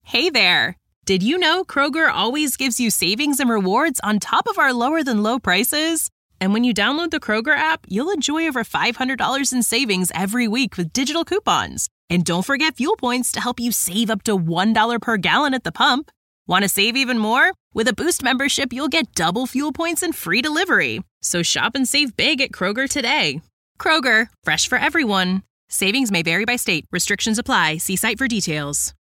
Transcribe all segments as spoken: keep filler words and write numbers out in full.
Hey there! Did you know Kroger always gives you savings and rewards on top of our lower-than-low prices? And when you download the Kroger app, you'll enjoy over five hundred dollars in savings every week with digital coupons. And don't forget fuel points to help you save up to one dollar per gallon at the pump. Want to save even more? With a Boost membership, you'll get double fuel points and free delivery. So shop and save big at Kroger today. Kroger, fresh for everyone. Savings may vary by state. Restrictions apply. See site for details.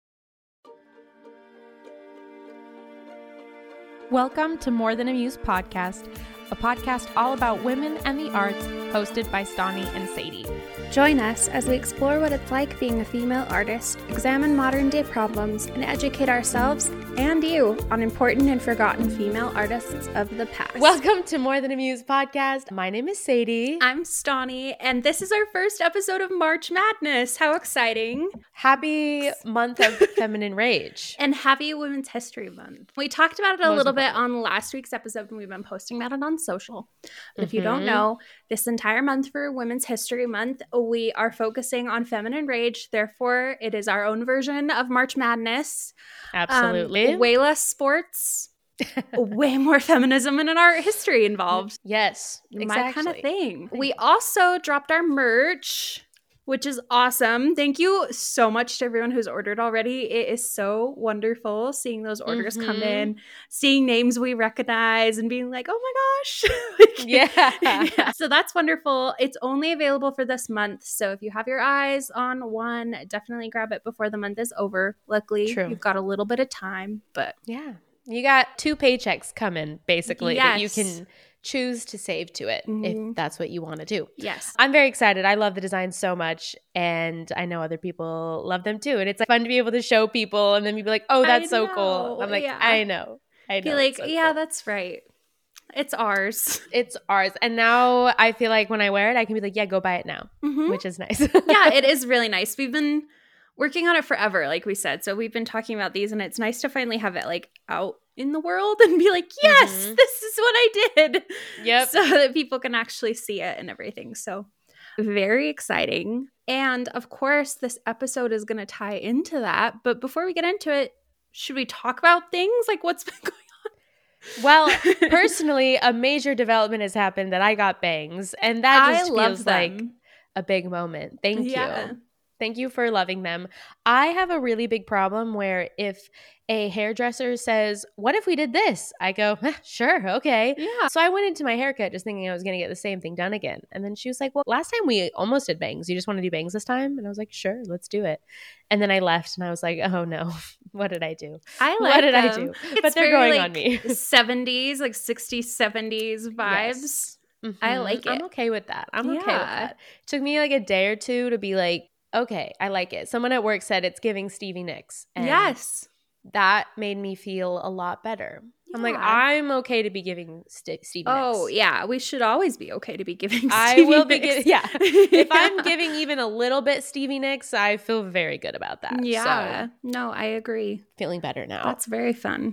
Welcome to More Than a Muse podcast, a podcast all about women and the arts, hosted by Stani and Sadie. Join us as we explore what it's like being a female artist, examine modern-day problems, and educate ourselves and you on important and forgotten female artists of the past. Welcome to More Than a Muse podcast. My name is Sadie. I'm Stani, and this is our first episode of March Madness. How exciting. Happy month of feminine rage. And happy Women's History Month. We talked about it a Most little bit important. on last week's episode, and we've been posting about it on social. But Mm-hmm. if you don't know, this entire month for Women's History Month, we are focusing on feminine rage. Therefore, it is our own version of March Madness. Absolutely. Um, way less sports, way more feminism and an art history involved. Yes, exactly. My kind of thing. We also dropped our merch, which is awesome. Thank you so much to everyone who's ordered already. It is so wonderful seeing those orders Mm-hmm. come in, seeing names we recognize and being like, oh my gosh. Like, Yeah. yeah. So that's wonderful. It's only available for this month. So if you have your eyes on one, definitely grab it before the month is over. Luckily, True. you've got a little bit of time, but Yeah. You got two paychecks coming, basically, that you Yes. can choose to save to it Mhm. if that's what you want to do. yes. I'm very excited. I love the design so much, and I know other people love them too. And it's like fun to be able to show people and then be like, oh, that's I so cool. know, I'm like, yeah. I know. I know. Be like, it's so yeah, cool. that's right. It's ours. It's ours. And now I feel like when I wear it, I can be like, yeah, go buy it now, Mhm. which is nice. Yeah, it is really nice. We've been working on it forever, like we said. So we've been talking about these, and it's nice to finally have it like out in the world and be like, yes, Mhm. this is what I did. Yep. So that people can actually see it and everything. So very exciting. And of course, this episode is going to tie into that. But before we get into it, should we talk about things? Like what's been going on? Well, personally, a major development has happened that I got bangs, and that just I love feels like them. a big moment. Thank Yeah. you. Thank you for loving them. I have a really big problem where if a hairdresser says, what if we did this? I go, eh, sure, okay. Yeah. So I went into my haircut just thinking I was going to get the same thing done again. And then she was like, well, last time we almost did bangs. You just want to do bangs this time? And I was like, sure, let's do it. And then I left and I was like, oh no, what did I do? I like What did I them. do? It's But they're very, going like, on me. seventies, like sixties, seventies vibes. I Mhm. like I'm it. okay with that. I'm okay with Yeah. that. It took me like a day or two to be like, okay, I like it. Someone at work said it's giving Stevie Nicks. And Yes. that made me feel a lot better. I'm like, Yeah. I'm okay to be giving St- Stevie Oh, Nicks. yeah. We should always be okay to be giving I Stevie will be Nicks. giving, yeah. If I'm Yeah. giving even a little bit Stevie Nicks, I feel very good about that. Yeah. So, No, I agree. feeling better now. That's very fun.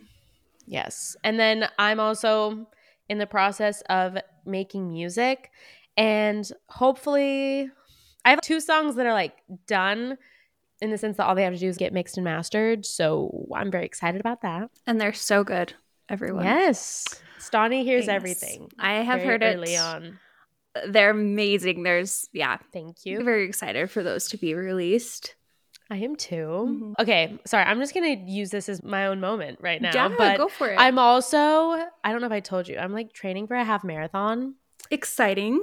Yes. And then I'm also in the process of making music, and hopefully I have two songs that are like done in the sense that all they have to do is get mixed and mastered. So I'm very excited about that. And they're so good, everyone. Yes. Stani hears Thanks. everything. I have very heard early it. on. They're amazing. There's, yeah. Thank you. Very excited for those to be released. I am too. Mhm. Okay. Sorry. I'm just going to use this as my own moment right now. Yeah, but go for it. I'm also, I don't know if I told you, I'm like training for a half marathon. Exciting.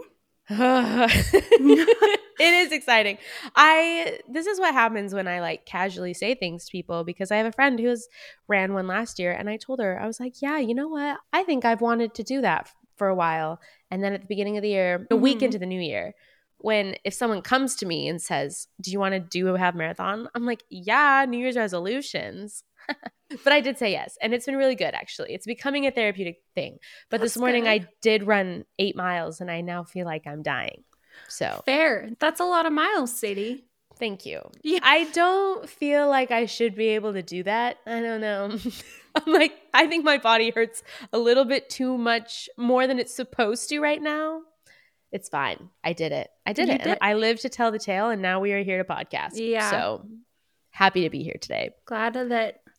It is exciting. I this is what happens when I like casually say things to people, because I have a friend who has ran one last year, and I told her, I was like, yeah, you know what? I think I've wanted to do that f- for a while. And then at the beginning of the year, a week Mhm. into the new year, when if someone comes to me and says, do you want to do a half marathon? I'm like, yeah, New Year's resolutions. But I did say yes, and it's been really good, actually. It's becoming a therapeutic thing. But That's this morning good. I did run eight miles, and I now feel like I'm dying. So Fair. That's a lot of miles, Sadie. thank you. Yeah. I don't feel like I should be able to do that. I don't know. I'm like, I think my body hurts a little bit too much, more than it's supposed to right now. It's fine. I did it. I did You it. did. I lived to tell the tale, and now we are here to podcast. Yeah. So happy to be here today. Glad that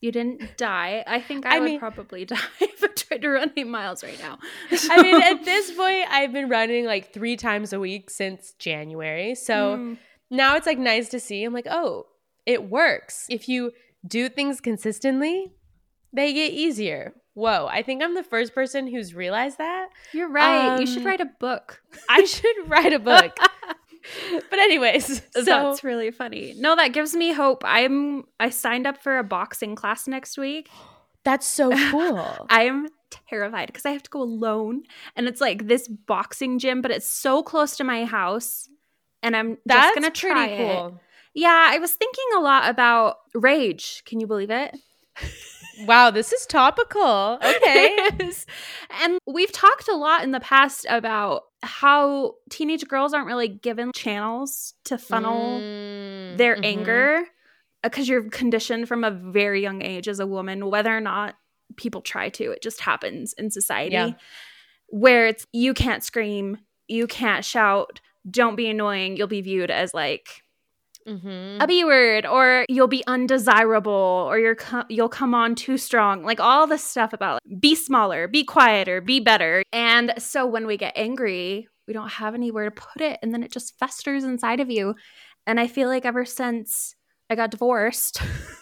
You didn't die. I think I, I would mean, probably die if I tried to run eight miles right now. So. I mean, at this point, I've been running like three times a week since January. So mm. now it's like nice to see. I'm like, oh, it works. If you do things consistently, they get easier. Whoa, I think I'm the first person who's realized that. You're right. Um, you should write a book. I should write a book. But anyways, so that's really funny. No, that gives me hope. I'm I signed up for a boxing class next week. That's so cool. I'm terrified because I have to go alone, and it's like this boxing gym, but it's so close to my house, and I'm that's just gonna try pretty cool. it. Yeah, I was thinking a lot about Rage. Can you believe it? Wow, this is topical. Okay. And we've talked a lot in the past about how teenage girls aren't really given channels to funnel mm, their mm-hmm. anger because you're conditioned from a very young age as a woman, whether or not people try to. It just happens in society yeah. where it's you can't scream, you can't shout, don't be annoying. You'll be viewed as like Mm-hmm. a B word, or you'll be undesirable, or you're co- you'll come on too strong, like all this stuff about like, be smaller, be quieter, be better. And so when we get angry, we don't have anywhere to put it, and then it just festers inside of you. And I feel like ever since I got divorced,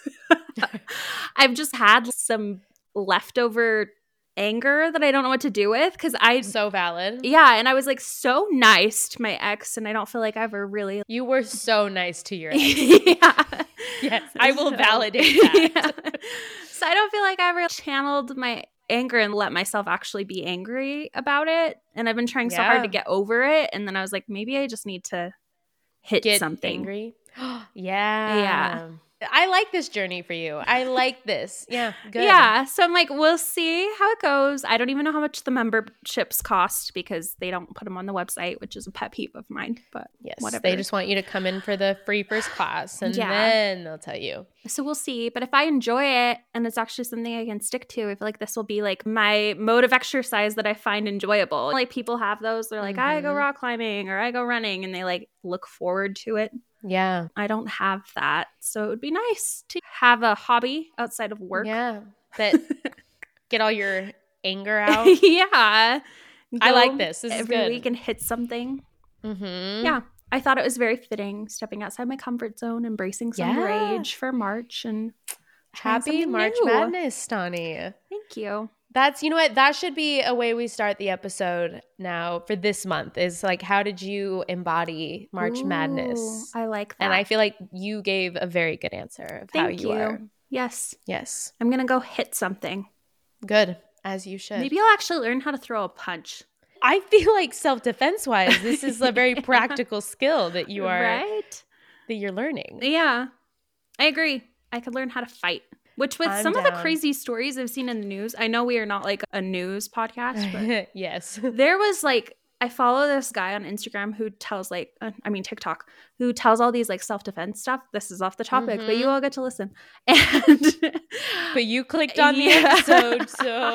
I've just had some leftover anger that I don't know what to do with because I so valid. Yeah, and I was like so nice to my ex, and I don't feel like I ever really. You were so nice to your ex. yeah. Yes, I will validate that. Yeah. So I don't feel like I ever channeled my anger and let myself actually be angry about it. And I've been trying yeah. so hard to get over it, and then I was like, maybe I just need to hit get something. Angry. yeah. Yeah. I like this journey for you. I like this. Yeah, good. Yeah, so I'm like, we'll see how it goes. I don't even know how much the memberships cost because they don't put them on the website, which is a pet peeve of mine. But yes, whatever. They just want you to come in for the free first class, and yeah. then they'll tell you. So we'll see. But if I enjoy it and it's actually something I can stick to, I feel like this will be like my mode of exercise that I find enjoyable. Like people have those. They're like, mm-hmm. I go rock climbing or I go running, and they like look forward to it. Yeah. I don't have that. So it would be nice to have a hobby outside of work. Yeah. That get all your anger out. yeah. Go I like this. This is every good. week and hit something. Mm-hmm. Yeah. I thought it was very fitting stepping outside my comfort zone, embracing some yeah. rage for March and happy March new. Madness, Stani. Thank you. That's, you know what, that should be a way we start the episode now for this month is like, how did you embody March Ooh, Madness? I like that. And I feel like you gave a very good answer of Thank how you, you are. Yes. Yes. I'm going to go hit something. Good. As you should. Maybe I'll actually learn how to throw a punch. I feel like self-defense wise, this is a very yeah. practical skill that you are, right? that you're learning. Yeah. I agree. I could learn how to fight. Which with I'm some down. of the crazy stories I've seen in the news, I know we are not like a news podcast, but yes. There was like, I follow this guy on Instagram who tells like, uh, I mean TikTok, who tells all these like self-defense stuff. This is off the topic, mm-hmm. but you all get to listen. And but you clicked on the yeah. episode,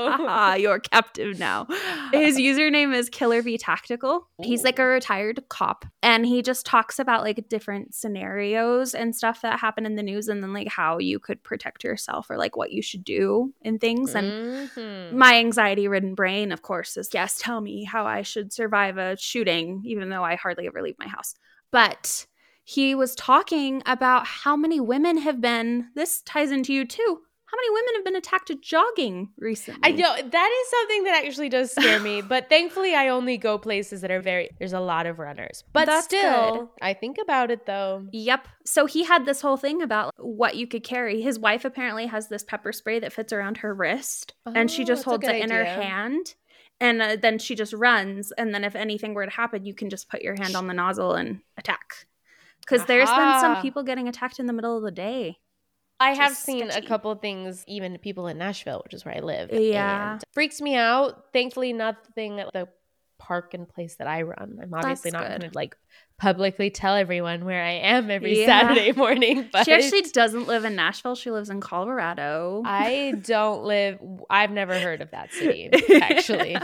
so you're captive now. His username is Killer V Tactical. Ooh. He's like a retired cop, and he just talks about like different scenarios and stuff that happen in the news, and then like how you could protect yourself or like what you should do and things. And mm-hmm. my anxiety-ridden brain, of course, is yes, tell me how I should survive a shooting, even though I hardly ever leave my house. But he was talking about how many women have been, this ties into you too, how many women have been attacked jogging recently? I know, that is something that actually does scare me, but thankfully I only go places that are very, there's a lot of runners. But That's still, good. I think about it though. Yep. So he had this whole thing about what you could carry. His wife apparently has this pepper spray that fits around her wrist, oh, and she just holds it in idea. her hand. And uh, then she just runs. And then if anything were to happen, you can just put your hand on the nozzle and attack. Because there's been some people getting attacked in the middle of the day. I have seen sketchy. a couple of things, even people in Nashville, which is where I live. Yeah. And freaks me out. Thankfully, nothing at the park and place that I run. I'm obviously That's not going to like publicly tell everyone where I am every yeah. Saturday morning. But she actually doesn't live in Nashville. She lives in Colorado. I don't live, I've never heard of that city, actually.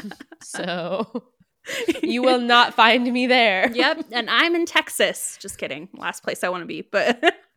So you will not find me there. Yep. And I'm in Texas. Just kidding. Last place I want to be. But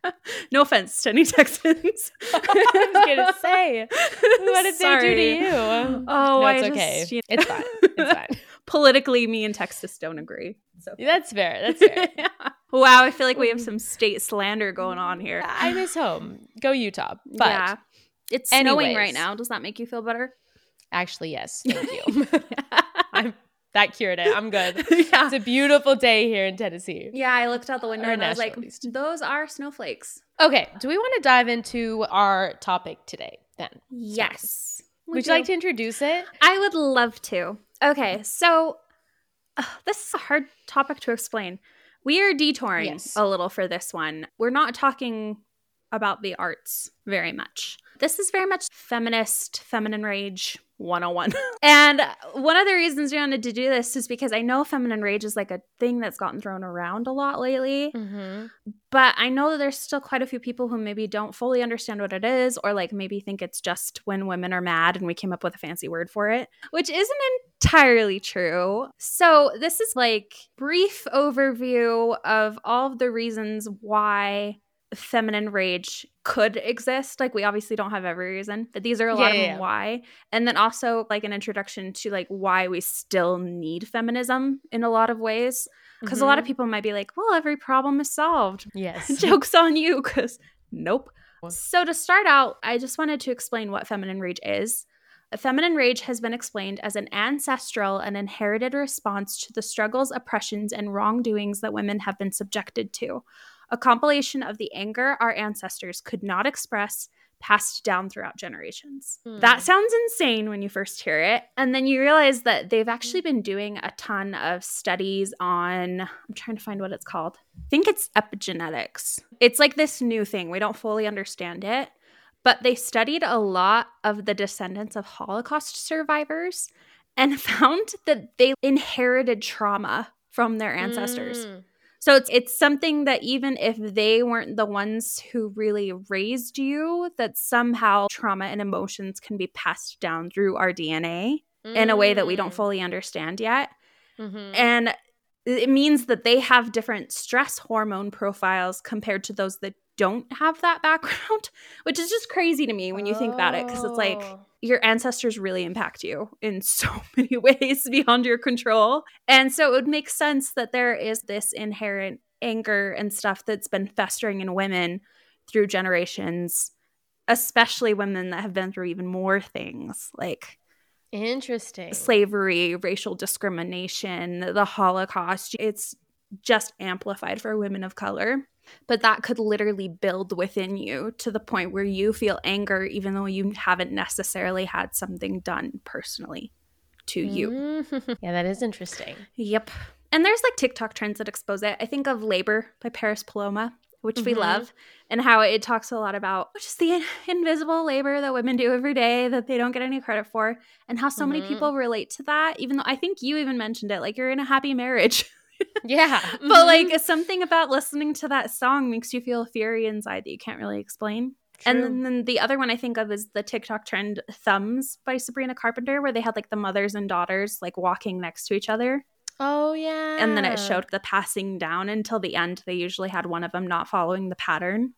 No offense to any Texans. I was going to say, what did Sorry. they do to you? Oh, no, I it's just, okay. you know. It's fine. It's fine. Politically, me and Texas don't agree. So That's fair. That's fair. yeah. Wow, I feel like we have some state slander going on here. I miss home. Go Utah. But yeah. It's snowing anyways. right now. Does that make you feel better? Actually, yes. Thank you. I'm, that cured it. I'm good. Yeah. It's a beautiful day here in Tennessee. Yeah, I looked out the window Or and I was Nashville, like, at least. those are snowflakes. Okay. Do we want to dive into our topic today then? Yes. Would you like to introduce it? I would love to. Okay, so uh, this is a hard topic to explain. We are detouring Yes. a little for this one. We're not talking about the arts very much. This is very much feminist, feminine rage one oh one. And one of the reasons we wanted to do this is because I know feminine rage is like a thing that's gotten thrown around a lot lately. Mm-hmm. But I know that there's still quite a few people who maybe don't fully understand what it is, or like maybe think it's just when women are mad and we came up with a fancy word for it, which isn't entirely true. So this is like brief overview of all of the reasons why feminine rage could exist. Like we obviously don't have every reason, but these are a lot Yeah, of yeah, them yeah. why. And then also like an introduction to like why we still need feminism in a lot of ways. Because a lot of Mhm. people might be like, well, every problem is solved. Yes. Joke's on you, because nope. So to start out, I just wanted to explain what feminine rage is. Feminine rage has been explained as an ancestral and inherited response to the struggles, oppressions, and wrongdoings that women have been subjected to. A compilation of the anger our ancestors could not express, passed down throughout generations. Hmm. That sounds insane when you first hear it. And then you realize that they've actually been doing a ton of studies on, I'm trying to find what it's called. I think it's epigenetics. It's like this new thing. We don't fully understand it. But they studied a lot of the descendants of Holocaust survivors and found that they inherited trauma from their ancestors. Mm. So it's it's something that even if they weren't the ones who really raised you, that somehow trauma and emotions can be passed down through our D N A in a way that we don't Mm. fully understand yet. Mhm. And it means that they have different stress hormone profiles compared to those that don't have that background, which is just crazy to me when you think about it, because it's like Oh. your ancestors really impact you in so many ways beyond your control. And so it would make sense that there is this inherent anger and stuff that's been festering in women through generations, especially women that have been through even more things like Interesting. slavery, racial discrimination, the Holocaust. It's just amplified for women of color. But that could literally build within you to the point where you feel anger even though you haven't necessarily had something done personally to you. Mhm. Yeah, that is interesting. Yep. And there's like TikTok trends that expose it. I think of Labor by Paris Paloma, which we Mhm. love, and how it talks a lot about just the in- invisible labor that women do every day that they don't get any credit for, and how so many Mhm. people relate to that, even though I think you even mentioned it, like you're in a happy marriage. Yeah. But Mhm. like something about listening to that song makes you feel fury inside that you can't really explain. And True. then, then the other one I think of is the TikTok trend Thumbs by Sabrina Carpenter, where they had like the mothers and daughters like walking next to each other. Oh, yeah. And then it showed the passing down until the end. They usually had one of them not following the pattern.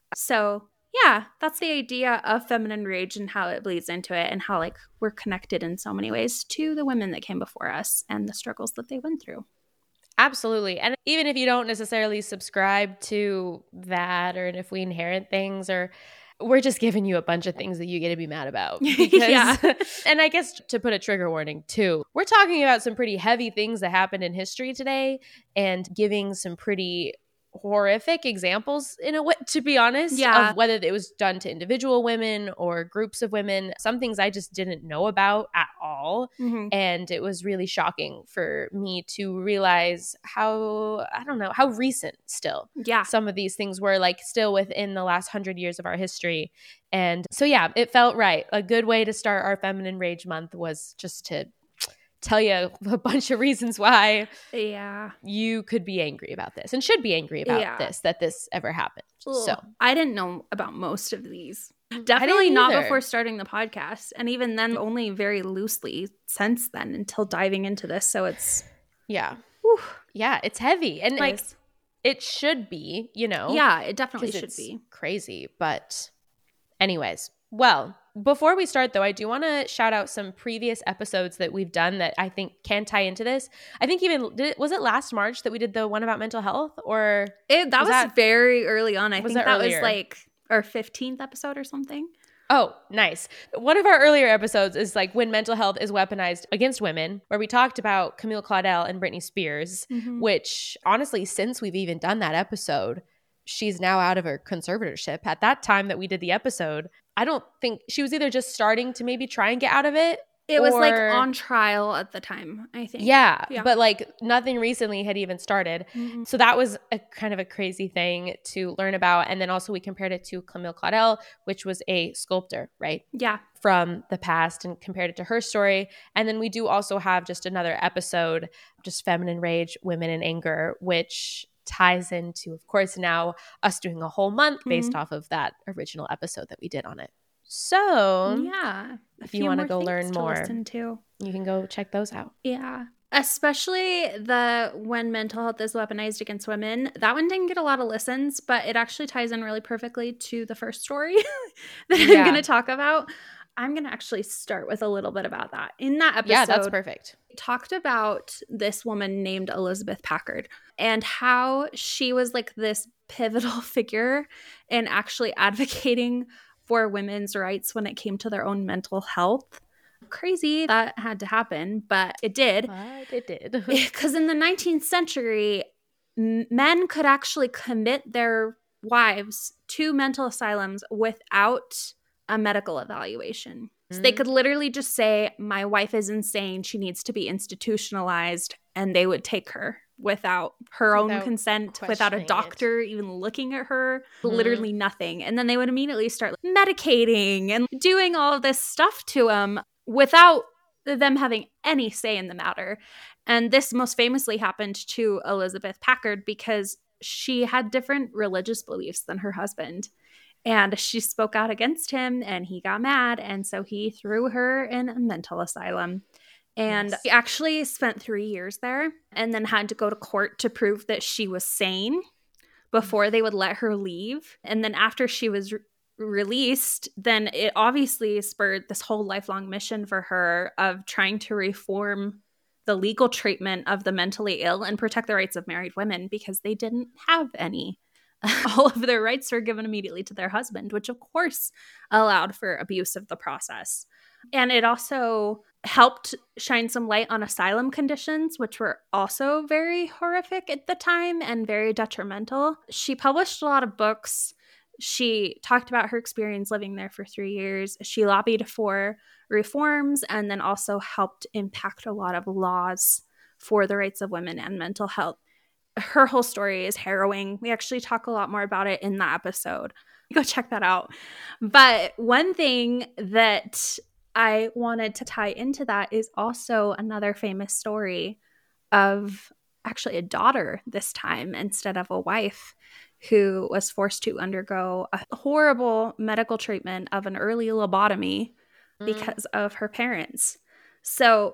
So yeah, that's the idea of feminine rage and how it bleeds into it, and how like we're connected in so many ways to the women that came before us and the struggles that they went through. Absolutely. And even if you don't necessarily subscribe to that, or if we inherit things, or we're just giving you a bunch of things that you get to be mad about. Because, Yeah. And I guess to put a trigger warning too, we're talking about some pretty heavy things that happened in history today and giving some pretty horrific examples in a way, to be honest, Yeah. of whether it was done to individual women or groups of women. Some things I just didn't know about at all. Mm-hmm. And it was really shocking for me to realize how, I don't know, how recent still Yeah. some of these things were, like still within the last hundred years of our history. And so, yeah, it felt right. A good way to start our Feminine Rage Month was just to tell you a bunch of reasons why Yeah. you could be angry about this and should be angry about Yeah. this, that this ever happened. So Ugh. I didn't know about most of these. Definitely didn't not either. before starting the podcast. And even then, only very loosely since then until diving into this. So it's, yeah. whew, Yeah, it's heavy. And like, Nice. it should be, you know. Yeah, it definitely 'cause should it's be. crazy. But anyways, well, before we start though, I do want to shout out some previous episodes that we've done that I think can tie into this. I think even did it, was it last March that we did the one about mental health, or It, that was was, that- very early on. I was think that that was earlier? like our fifteenth episode or something. Oh, nice. One of our earlier episodes is like when mental health is weaponized against women, where we talked about Camille Claudel and Britney Spears, Mhm. which honestly, since we've even done that episode, she's now out of her conservatorship. At that time that we did the episode, I don't think she was either just starting to maybe try and get out of it. It was like or- on trial at the time, I think. Yeah, Yeah. but like nothing recently had even started. Mhm. So that was a kind of a crazy thing to learn about. And then also we compared it to Camille Claudel, which was a sculptor, right? Yeah. From the past, and compared it to her story. And then we do also have just another episode, just Feminine Rage, Women in Anger, which ties into, of course, now us doing a whole month based Mhm. off of that original episode that we did on it. So Yeah. A if you few wanna more go things learn to more. listen to. you can go check those out. Yeah. Especially the when mental health is weaponized against women. That one didn't get a lot of listens, but it actually ties in really perfectly to the first story that Yeah. I'm going to talk about. I'm going to actually start with a little bit about that. In that episode, Yeah, that's perfect. we talked about this woman named Elizabeth Packard and how she was like this pivotal figure in actually advocating for women's rights when it came to their own mental health. Crazy that had to happen, but it did. But it did. Because in the nineteenth century, m- men could actually commit their wives to mental asylums without a medical evaluation. So they Mm. could literally just say, my wife is insane, she needs to be institutionalized, and they would take her without her own Without consent, without a questioning it. doctor even looking at her, Mhm. literally nothing. And then they would immediately start medicating and doing all of this stuff to them without them having any say in the matter. And this most famously happened to Elizabeth Packard because she had different religious beliefs than her husband. And she spoke out against him and he got mad. And so he threw her in a mental asylum. And Yes. she actually spent three years there and then had to go to court to prove that she was sane before they would let her leave. And then after she was re- released, then it obviously spurred this whole lifelong mission for her of trying to reform the legal treatment of the mentally ill and protect the rights of married women because they didn't have any. All of their rights were given immediately to their husband, which of course allowed for abuse of the process. And it also helped shine some light on asylum conditions, which were also very horrific at the time and very detrimental. She published a lot of books. She talked about her experience living there for three years. She lobbied for reforms and then also helped impact a lot of laws for the rights of women and mental health. Her whole story is harrowing. We actually talk a lot more about it in that episode. Go check that out. But one thing that I wanted to tie into that is also another famous story of actually a daughter this time instead of a wife who was forced to undergo a horrible medical treatment of an early lobotomy Mm. because of her parents. So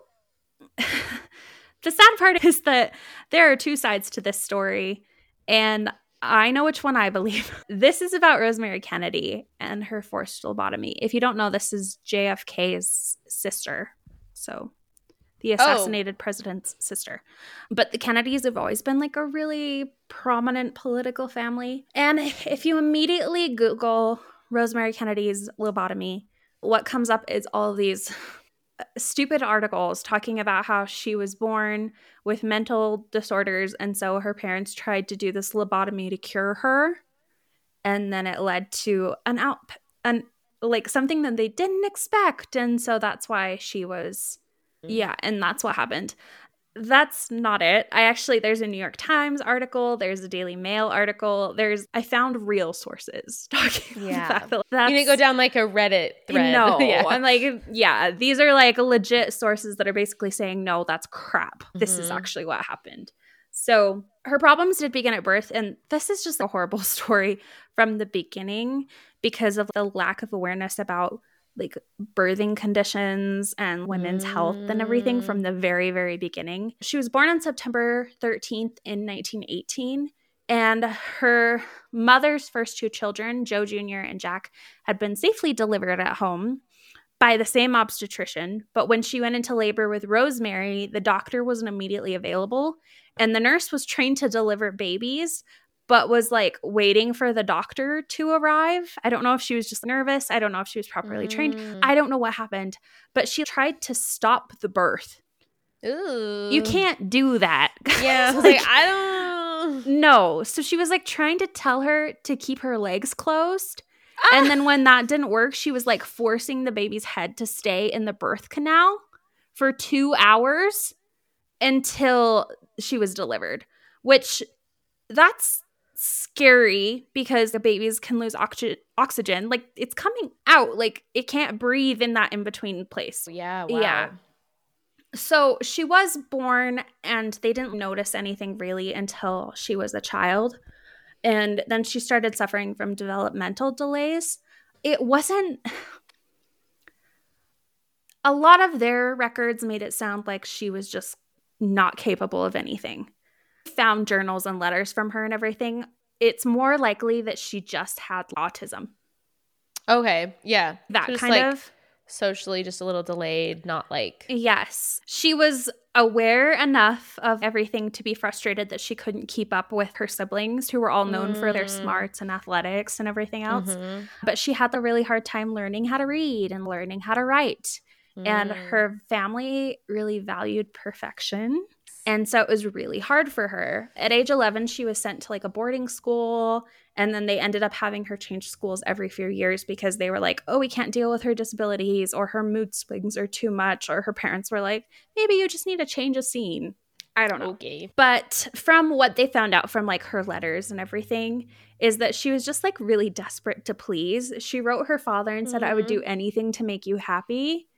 the sad part is that there are two sides to this story, and I know which one I believe. This is about Rosemary Kennedy and her forced lobotomy. If you don't know, this is J F K's sister. So the assassinated oh. president's sister. But the Kennedys have always been like a really prominent political family. And if you immediately Google Rosemary Kennedy's lobotomy, what comes up is all of these stupid articles talking about how she was born with mental disorders and so her parents tried to do this lobotomy to cure her, and then it led to an out an like something that they didn't expect, and so that's why she was yeah and that's what happened. That's not it. I actually, there's a New York Times article, there's a Daily Mail article, there's, I found real sources talking yeah. about that. That's, you didn't go down like a Reddit thread. No, yeah. I'm like, yeah, these are like legit sources that are basically saying, no, that's crap. This mm-hmm. is actually what happened. So her problems did begin at birth, and this is just a horrible story from the beginning because of the lack of awareness about like birthing conditions and women's mm. health and everything from the very, very beginning. She was born on September thirteenth in nineteen eighteen And her mother's first two children, Joe Junior and Jack, had been safely delivered at home by the same obstetrician. But when she went into labor with Rosemary, the doctor wasn't immediately available. And the nurse was trained to deliver babies, but was like waiting for the doctor to arrive. I don't know if she was just nervous. I don't know if she was properly mm. trained. I don't know what happened. But she tried to stop the birth. Ooh. You can't do that. Yeah. I was like, like, I don't. No. So she was like trying to tell her to keep her legs closed. Ah. And then when that didn't work, she was like forcing the baby's head to stay in the birth canal for two hours until she was delivered, which that's scary because the babies can lose oxy- oxygen. Like it's coming out. Like it can't breathe in that in-between place. Yeah. Wow. Yeah. So she was born and they didn't notice anything really until she was a child. And then she started suffering from developmental delays. It wasn't... A lot of their records made it sound like she was just not capable of anything. Found journals and letters from her and everything. It's more likely that she just had autism. Okay. Yeah. That so kind like- of... socially just a little delayed, not like... Yes. She was aware enough of everything to be frustrated that she couldn't keep up with her siblings, who were all known mm. for their smarts and athletics and everything else. Mm-hmm. But she had a really hard time learning how to read and learning how to write. Mm. And her family really valued perfection. And so it was really hard for her. At age eleven, she was sent to like a boarding school. And then they ended up having her change schools every few years because they were like, oh, we can't deal with her disabilities, or her mood swings are too much. Or her parents were like, maybe you just need to change a scene. I don't know. Okay. But from what they found out from like her letters and everything is that she was just like really desperate to please. She wrote her father and said, mm-hmm. I would do anything to make you happy.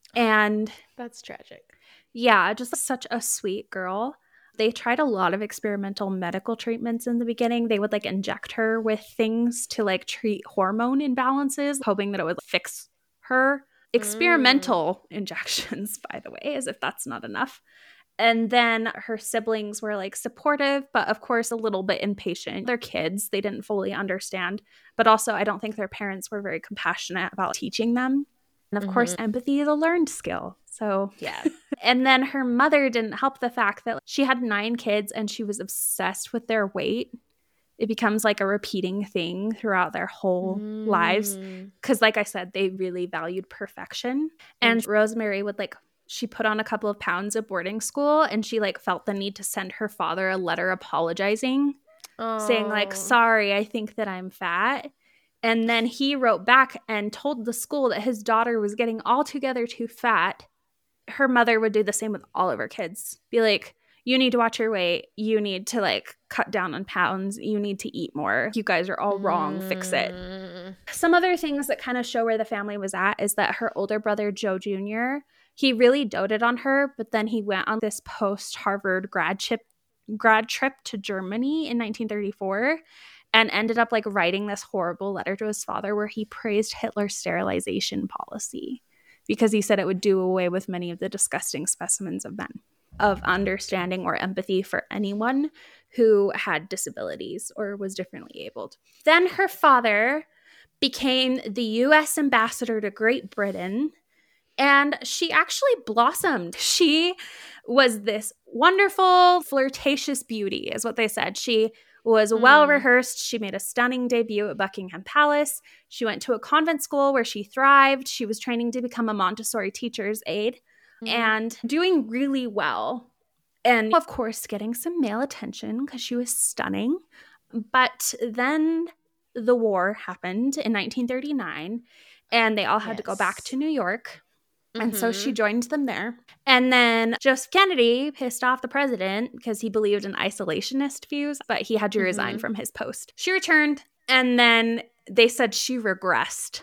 And that's tragic. Yeah, just such a sweet girl. They tried a lot of experimental medical treatments in the beginning. They would like inject her with things to like treat hormone imbalances, hoping that it would fix her. Experimental mm. injections, by the way, as if that's not enough. And then her siblings were like supportive, but of course a little bit impatient. They're kids. They didn't fully understand. But also I don't think their parents were very compassionate about teaching them. And of mm-hmm. course, empathy is a learned skill. So, yeah. And then her mother didn't help the fact that she had nine kids and she was obsessed with their weight. It becomes like a repeating thing throughout their whole mm. lives. Because like I said, they really valued perfection. And mm. Rosemary would like, she put on a couple of pounds at boarding school and she like felt the need to send her father a letter apologizing, oh. saying like, sorry, I think that I'm fat. And then he wrote back and told the school that his daughter was getting altogether too fat. Her mother would do the same with all of her kids. Be like, you need to watch your weight. You need to like cut down on pounds. You need to eat more. You guys are all wrong. Mm. Fix it. Some other things that kind of show where the family was at is that her older brother, Joe Junior, he really doted on her, but then he went on this post-Harvard grad trip, grad trip to Germany in nineteen thirty-four. And ended up like writing this horrible letter to his father where he praised Hitler's sterilization policy because he said it would do away with many of the disgusting specimens of men, of understanding or empathy for anyone who had disabilities or was differently abled. Then her father became the U S ambassador to Great Britain, and she actually blossomed. She was this wonderful, flirtatious beauty, is what they said. She was mm. well-rehearsed. She made a stunning debut at Buckingham Palace. She went to a convent school where she thrived. She was training to become a Montessori teacher's aide mm. and doing really well. And, of course, getting some male attention because she was stunning. But then the war happened in nineteen thirty-nine, and they all had yes. to go back to New York. And mm-hmm. so she joined them there. And then Joseph Kennedy pissed off the president because he believed in isolationist views, but he had to mm-hmm. resign from his post. She returned, and then they said she regressed.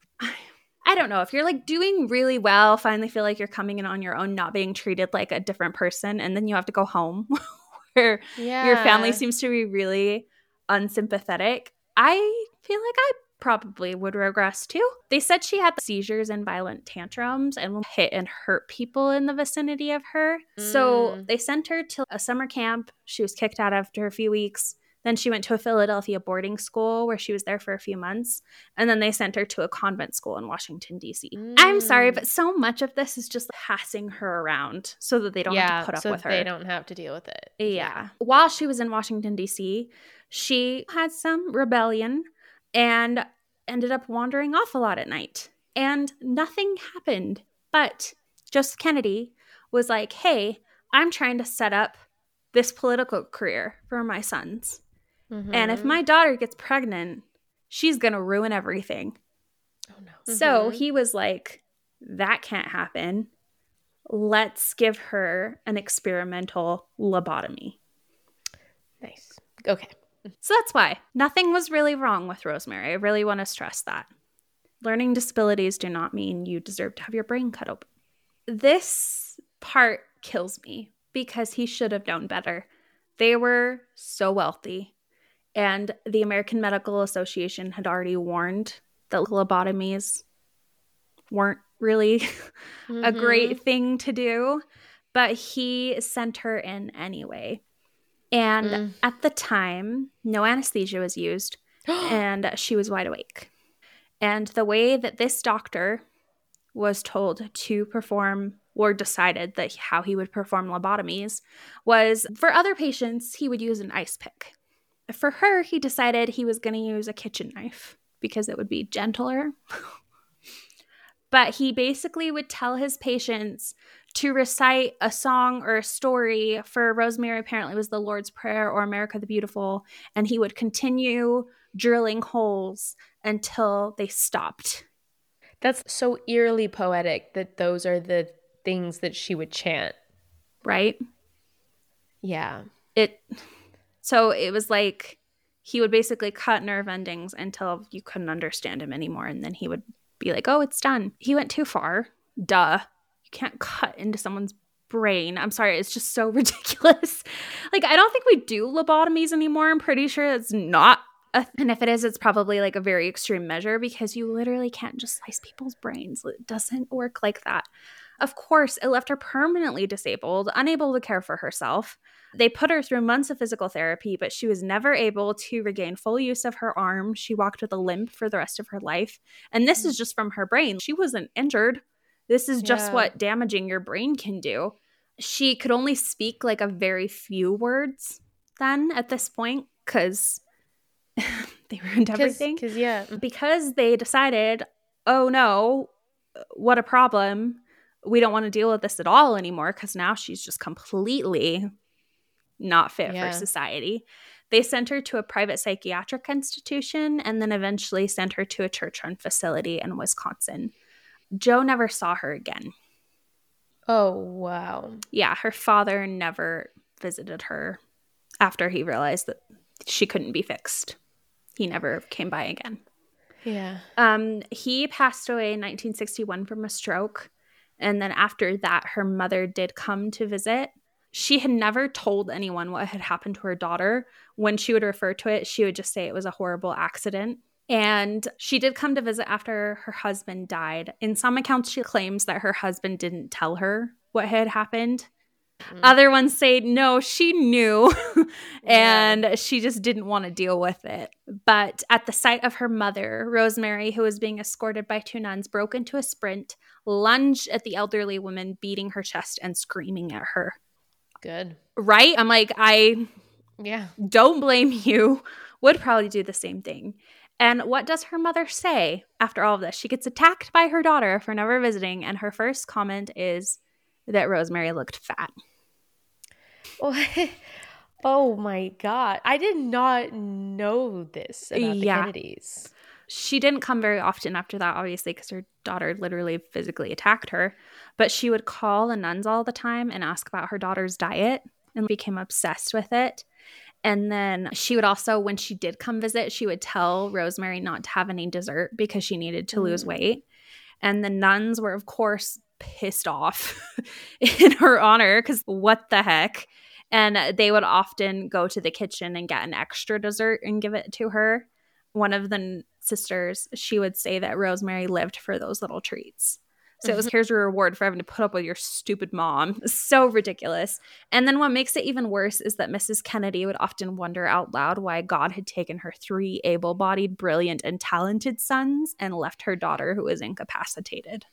I don't know. If you're like doing really well, finally feel like you're coming in on your own, not being treated like a different person, and then you have to go home where yeah. your family seems to be really unsympathetic. I feel like I probably would regress too. They said she had seizures and violent tantrums and would hit and hurt people in the vicinity of her. Mm. So they sent her to a summer camp. She was kicked out after a few weeks. Then she went to a Philadelphia boarding school where she was there for a few months. And then they sent her to a convent school in Washington, D C. Mm. I'm sorry, but so much of this is just passing her around so that they don't yeah, have to put up so with her. They don't have to deal with it. Yeah. yeah. While she was in Washington, D C, she had some rebellion and ended up wandering off a lot at night. And nothing happened. But Joseph Kennedy was like, hey, I'm trying to set up this political career for my sons. Mm-hmm. And if my daughter gets pregnant, she's going to ruin everything. Oh, no. So Mm-hmm. he was like, that can't happen. Let's give her an experimental lobotomy. Nice. Okay. So that's why nothing was really wrong with Rosemary. I really want to stress that. Learning disabilities do not mean you deserve to have your brain cut open. This part kills me because he should have known better. They were so wealthy. And the American Medical Association had already warned that lobotomies weren't really mm-hmm. a great thing to do. But he sent her in anyway. And mm. at the time, no anesthesia was used. And she was wide awake. And the way that this doctor was told to perform or decided that how he would perform lobotomies was for other patients, he would use an ice pick. For her, he decided he was going to use a kitchen knife because it would be gentler. But he basically would tell his patients to recite a song or a story. For Rosemary, apparently it was the Lord's Prayer or America the Beautiful. And he would continue drilling holes until they stopped. That's so eerily poetic that those are the things that she would chant. Right? Yeah. It... So it was like he would basically cut nerve endings until you couldn't understand him anymore. And then he would be like, oh, it's done. He went too far. Duh. You can't cut into someone's brain. I'm sorry. It's just so ridiculous. Like, I don't think we do lobotomies anymore. I'm pretty sure it's not. A, and if it is, it's probably like a very extreme measure because you literally can't just slice people's brains. It doesn't work like that. Of course, it left her permanently disabled, unable to care for herself. They put her through months of physical therapy, but she was never able to regain full use of her arm. She walked with a limp for the rest of her life. And this is just from her brain. She wasn't injured. This is just yeah. what damaging your brain can do. She could only speak like a very few words then at this point because they ruined everything. Cause, cause, yeah. Because they decided, oh no, what a problem. We don't want to deal with this at all anymore because now she's just completely not fit yeah. for society. They sent her to a private psychiatric institution and then eventually sent her to a church-run facility in Wisconsin. Joe never saw her again. Oh, wow. Yeah, her father never visited her after he realized that she couldn't be fixed. He never came by again. Yeah. Um, he passed away in nineteen sixty-one from a stroke. And then after that, her mother did come to visit. She had never told anyone what had happened to her daughter. When she would refer to it, she would just say it was a horrible accident. And she did come to visit after her husband died. In some accounts, she claims that her husband didn't tell her what had happened. Mm. Other ones say, no, she knew and yeah. she just didn't want to deal with it. But at the sight of her mother, Rosemary, who was being escorted by two nuns, broke into a sprint, lunged at the elderly woman, beating her chest and screaming at her. Good. Right? I'm like, I yeah. don't blame you. Would probably do the same thing. And what does her mother say after all of this? She gets attacked by her daughter for never visiting. And her first comment is that Rosemary looked fat. Oh my God. I did not know this about the yeah. Kennedys. She didn't come very often after that, obviously, because her daughter literally physically attacked her. But she would call the nuns all the time and ask about her daughter's diet and became obsessed with it. And then she would also, when she did come visit, she would tell Rosemary not to have any dessert because she needed to mm. lose weight. And the nuns were, of course, pissed off in her honor because what the heck? And they would often go to the kitchen and get an extra dessert and give it to her. One of the sisters, she would say that Rosemary lived for those little treats. So it was, here's your reward for having to put up with your stupid mom. So ridiculous. And then what makes it even worse is that Missus Kennedy would often wonder out loud why God had taken her three able-bodied, brilliant, and talented sons and left her daughter who was incapacitated.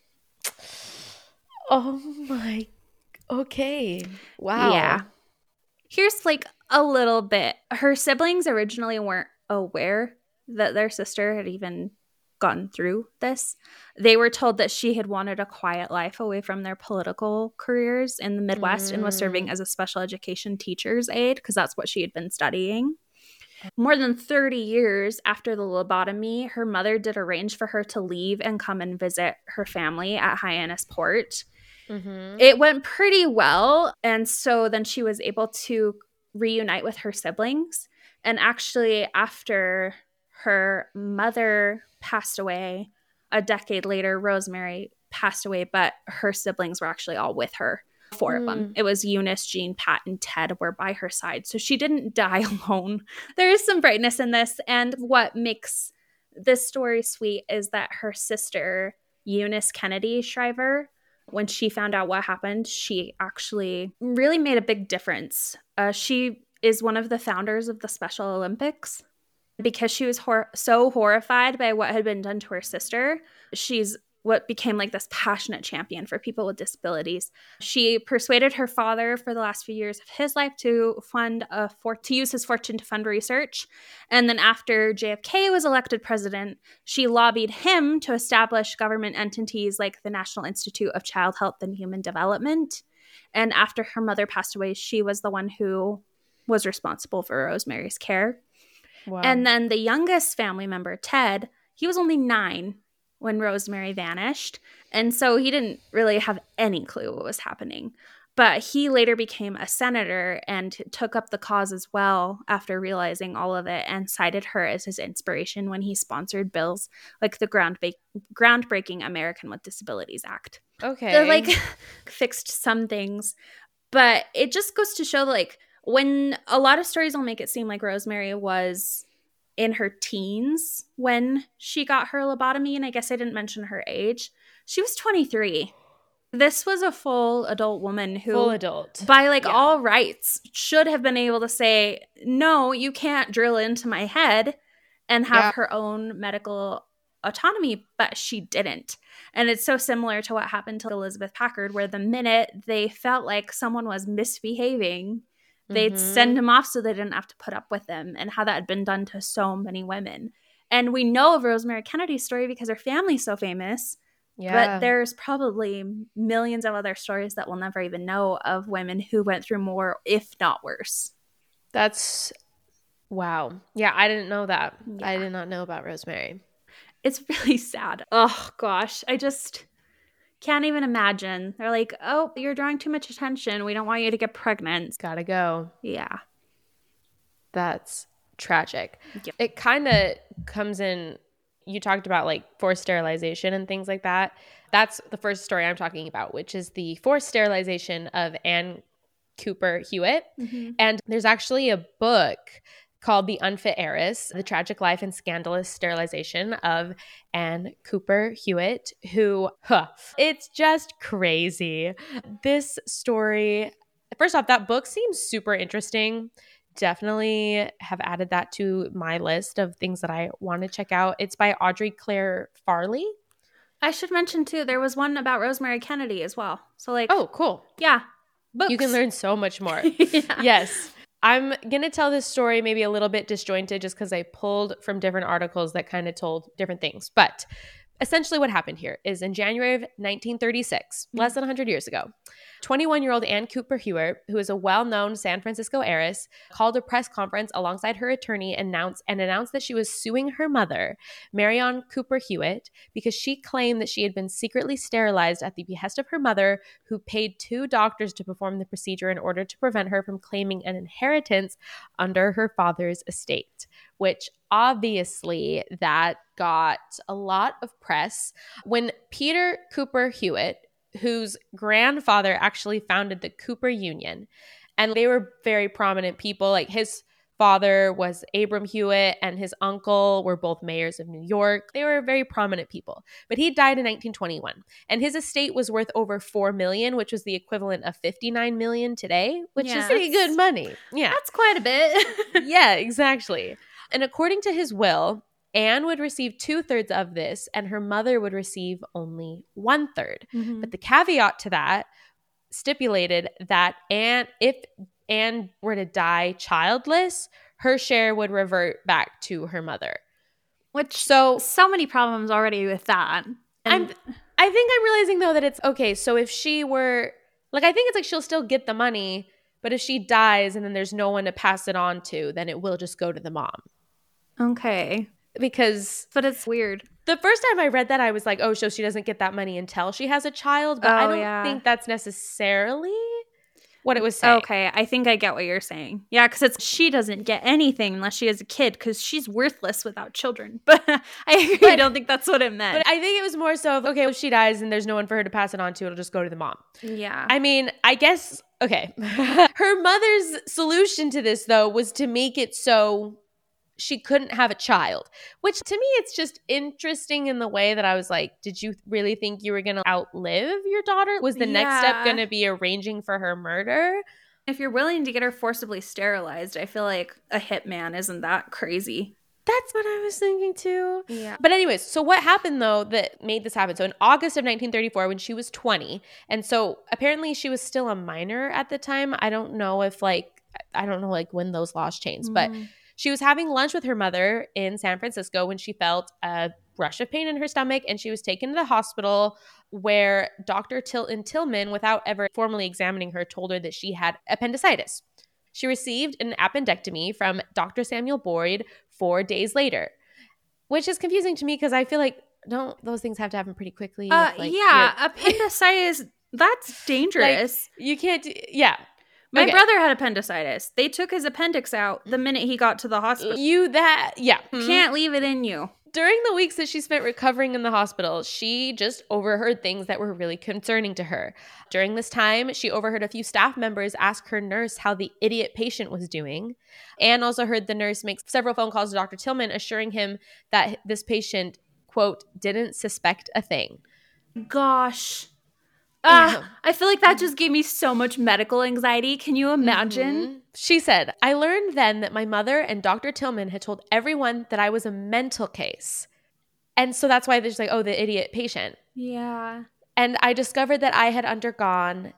Oh my, okay. Wow. Yeah. Here's like a little bit. Her siblings originally weren't aware that their sister had even gone through this. They were told that she had wanted a quiet life away from their political careers in the Midwest mm. and was serving as a special education teacher's aide because that's what she had been studying. More than thirty years after the lobotomy, her mother did arrange for her to leave and come and visit her family at Hyannisport. Mm-hmm. It went pretty well, and so then she was able to reunite with her siblings. And actually, after her mother passed away, a decade later, Rosemary passed away, but her siblings were actually all with her. Four mm. of them. It was Eunice, Jean, Pat, and Ted were by her side. So she didn't die alone. There is some brightness in this. And what makes this story sweet is that her sister, Eunice Kennedy Shriver, when she found out what happened, she actually really made a big difference. Uh, she is one of the founders of the Special Olympics. Because she was hor- so horrified by what had been done to her sister, she's what became like this passionate champion for people with disabilities. She persuaded her father for the last few years of his life to fund a for- to use his fortune to fund research. And then after J F K was elected president, she lobbied him to establish government entities like the National Institute of Child Health and Human Development. And after her mother passed away, she was the one who was responsible for Rosemary's care. Wow. And then the youngest family member, Ted, he was only nine when Rosemary vanished. And so he didn't really have any clue what was happening. But he later became a senator and took up the cause as well after realizing all of it and cited her as his inspiration when he sponsored bills like the groundba- groundbreaking American with Disabilities Act. Okay. That like fixed some things. But it just goes to show like when a lot of stories will make it seem like Rosemary was in her teens when she got her lobotomy, and I guess I didn't mention her age. She was twenty-three. This was a full adult woman who, full adult, by like yeah. all rights, should have been able to say, no, you can't drill into my head and have yeah. her own medical autonomy, but she didn't. And it's so similar to what happened to Elizabeth Packard, where the minute they felt like someone was misbehaving, they'd mm-hmm. send him off so they didn't have to put up with him, and how that had been done to so many women. And we know of Rosemary Kennedy's story because her family's so famous, yeah. but there's probably millions of other stories that we'll never even know of women who went through more, if not worse. That's, wow. Yeah, I didn't know that. Yeah. I did not know about Rosemary. It's really sad. Oh, gosh. I just can't even imagine. They're like, oh, you're drawing too much attention. We don't want you to get pregnant. Gotta go. Yeah. That's tragic. Yep. It kind of comes in, you talked about like forced sterilization and things like that. That's the first story I'm talking about, which is the forced sterilization of Anne Cooper Hewitt. Mm-hmm. And there's actually a book called The Unfit Heiress, The Tragic Life and Scandalous Sterilization of Anne Cooper Hewitt, who, huh, it's just crazy. This story, first off, that book seems super interesting. Definitely have added that to my list of things that I want to check out. It's by Audrey Claire Farley. I should mention, too, there was one about Rosemary Kennedy as well. So, like, oh, cool. Yeah. Books. You can learn so much more. Yeah. Yes. I'm going to tell this story maybe a little bit disjointed just because I pulled from different articles that kind of told different things. But essentially what happened here is in January of nineteen thirty-six, mm-hmm. less than one hundred years ago, twenty-one-year-old Anne Cooper Hewitt, who is a well-known San Francisco heiress, called a press conference alongside her attorney and announced, and announced that she was suing her mother, Marion Cooper Hewitt, because she claimed that she had been secretly sterilized at the behest of her mother, who paid two doctors to perform the procedure in order to prevent her from claiming an inheritance under her father's estate, which obviously that got a lot of press. When Peter Cooper Hewitt, whose grandfather actually founded the Cooper Union, and they were very prominent people, like his father was Abram Hewitt, and his uncle were both mayors of New York. They were very prominent people. But he died in nineteen twenty-one, and his estate was worth over four million dollars, which was the equivalent of fifty-nine million dollars today, which Yeah, is pretty good money. Yeah. That's quite a bit. Yeah, exactly. And according to his will, Anne would receive two-thirds of this, and her mother would receive only one-third. Mhm. But the caveat to that stipulated that Anne, if Anne were to die childless, her share would revert back to her mother. Which, So so many problems already with that. And I'm, I think I'm realizing, though, that it's okay. So if she were, like, I think it's like she'll still get the money, but if she dies and then there's no one to pass it on to, then it will just go to the mom. okay. Because But it's weird. the first time I read that, I was like, oh, so she doesn't get that money until she has a child. But I Oh, don't yeah. think that's necessarily what it was saying. Okay, I think I get what you're saying. Yeah, because it's she doesn't get anything unless she has a kid because she's worthless without children. But I agree. But- I don't think that's what it meant. But I think it was more so of, okay, if she dies and there's no one for her to pass it on to, it'll just go to the mom. yeah. I mean, I guess, okay. Her mother's solution to this, though, was to make it so she couldn't have a child, which to me, it's just interesting in the way that I was like, did you really think you were going to outlive your daughter? Was the next step Yeah. going to be arranging for her murder? If you're willing to get her forcibly sterilized, I feel like a hitman isn't that crazy. That's what I was thinking too. Yeah. But anyways, so what happened though that made this happen? So in August of nineteen thirty-four, when she was twenty, and so apparently she was still a minor at the time. I don't know if like, I don't know like when those laws changed, but she was having lunch with her mother in San Francisco when she felt a rush of pain in her stomach, and she was taken to the hospital where Doctor Tilton Tillman, without ever formally examining her, told her that she had appendicitis. She received an appendectomy from Doctor Samuel Boyd four days later, which is confusing to me because I feel like don't those things have to happen pretty quickly? Uh, if, like, yeah, you're- appendicitis, that's dangerous. you can't do, yeah. My okay. brother had appendicitis. They took his appendix out the minute he got to the hospital. You that yeah. Can't leave it in you. During the weeks that she spent recovering in the hospital, she just overheard things that were really concerning to her. During this time, she overheard a few staff members ask her nurse how the idiot patient was doing. Anne also heard the nurse make several phone calls to Doctor Tillman, assuring him that this patient, quote, didn't suspect a thing. Gosh. Ah, Yeah. I feel like that just gave me so much medical anxiety. Can you imagine? Mhm. She said, I learned then that my mother and Doctor Tillman had told everyone that I was a mental case. And so that's why they're just like, oh, the idiot patient. Yeah. And I discovered that I had undergone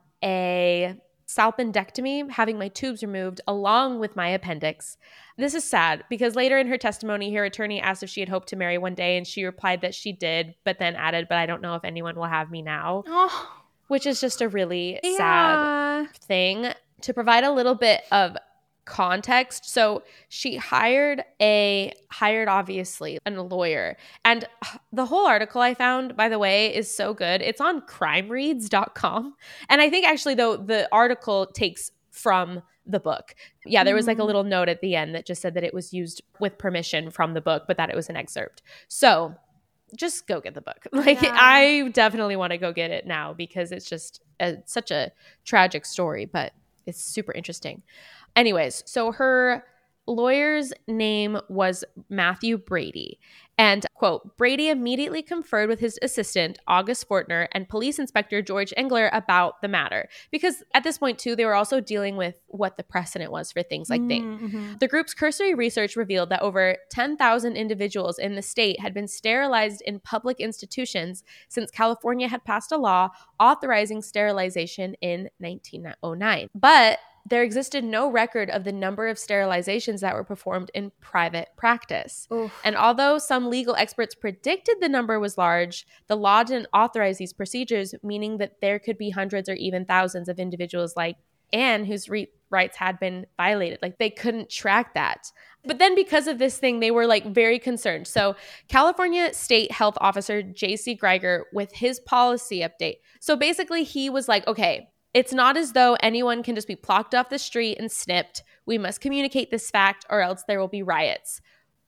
a salpingectomy, having my tubes removed along with my appendix. This is sad because later in her testimony, her attorney asked if she had hoped to marry one day, and she replied that she did, but then added, but I don't know if anyone will have me now, Oh, which is just a really sad yeah. thing. To provide a little bit of context, so she hired a hired obviously a lawyer, and the whole article I found, by the way, is so good. It's on crime reads dot com, and I think actually though the article takes from the book. Yeah, there was like a little note at the end that just said that it was used with permission from the book, but that it was an excerpt. So just go get the book. Like Yeah. I definitely want to go get it now because it's just a, such a tragic story, but it's super interesting. Anyways, so her lawyer's name was Matthew Brady. And, quote, Brady immediately conferred with his assistant, August Fortner, and police inspector George Engler about the matter. Because at this point, too, they were also dealing with what the precedent was for things like things. Mhm. The group's cursory research revealed that over ten thousand individuals in the state had been sterilized in public institutions since California had passed a law authorizing sterilization in nineteen oh nine. But there existed no record of the number of sterilizations that were performed in private practice. Oof. And although some legal experts predicted the number was large, the law didn't authorize these procedures, meaning that there could be hundreds or even thousands of individuals like Anne whose re- rights had been violated. Like they couldn't track that. But then because of this thing, they were like very concerned. So California State Health Officer J C Greiger with his policy update. So basically he was like, okay, it's not as though anyone can just be plucked off the street and snipped. We must communicate this fact or else there will be riots.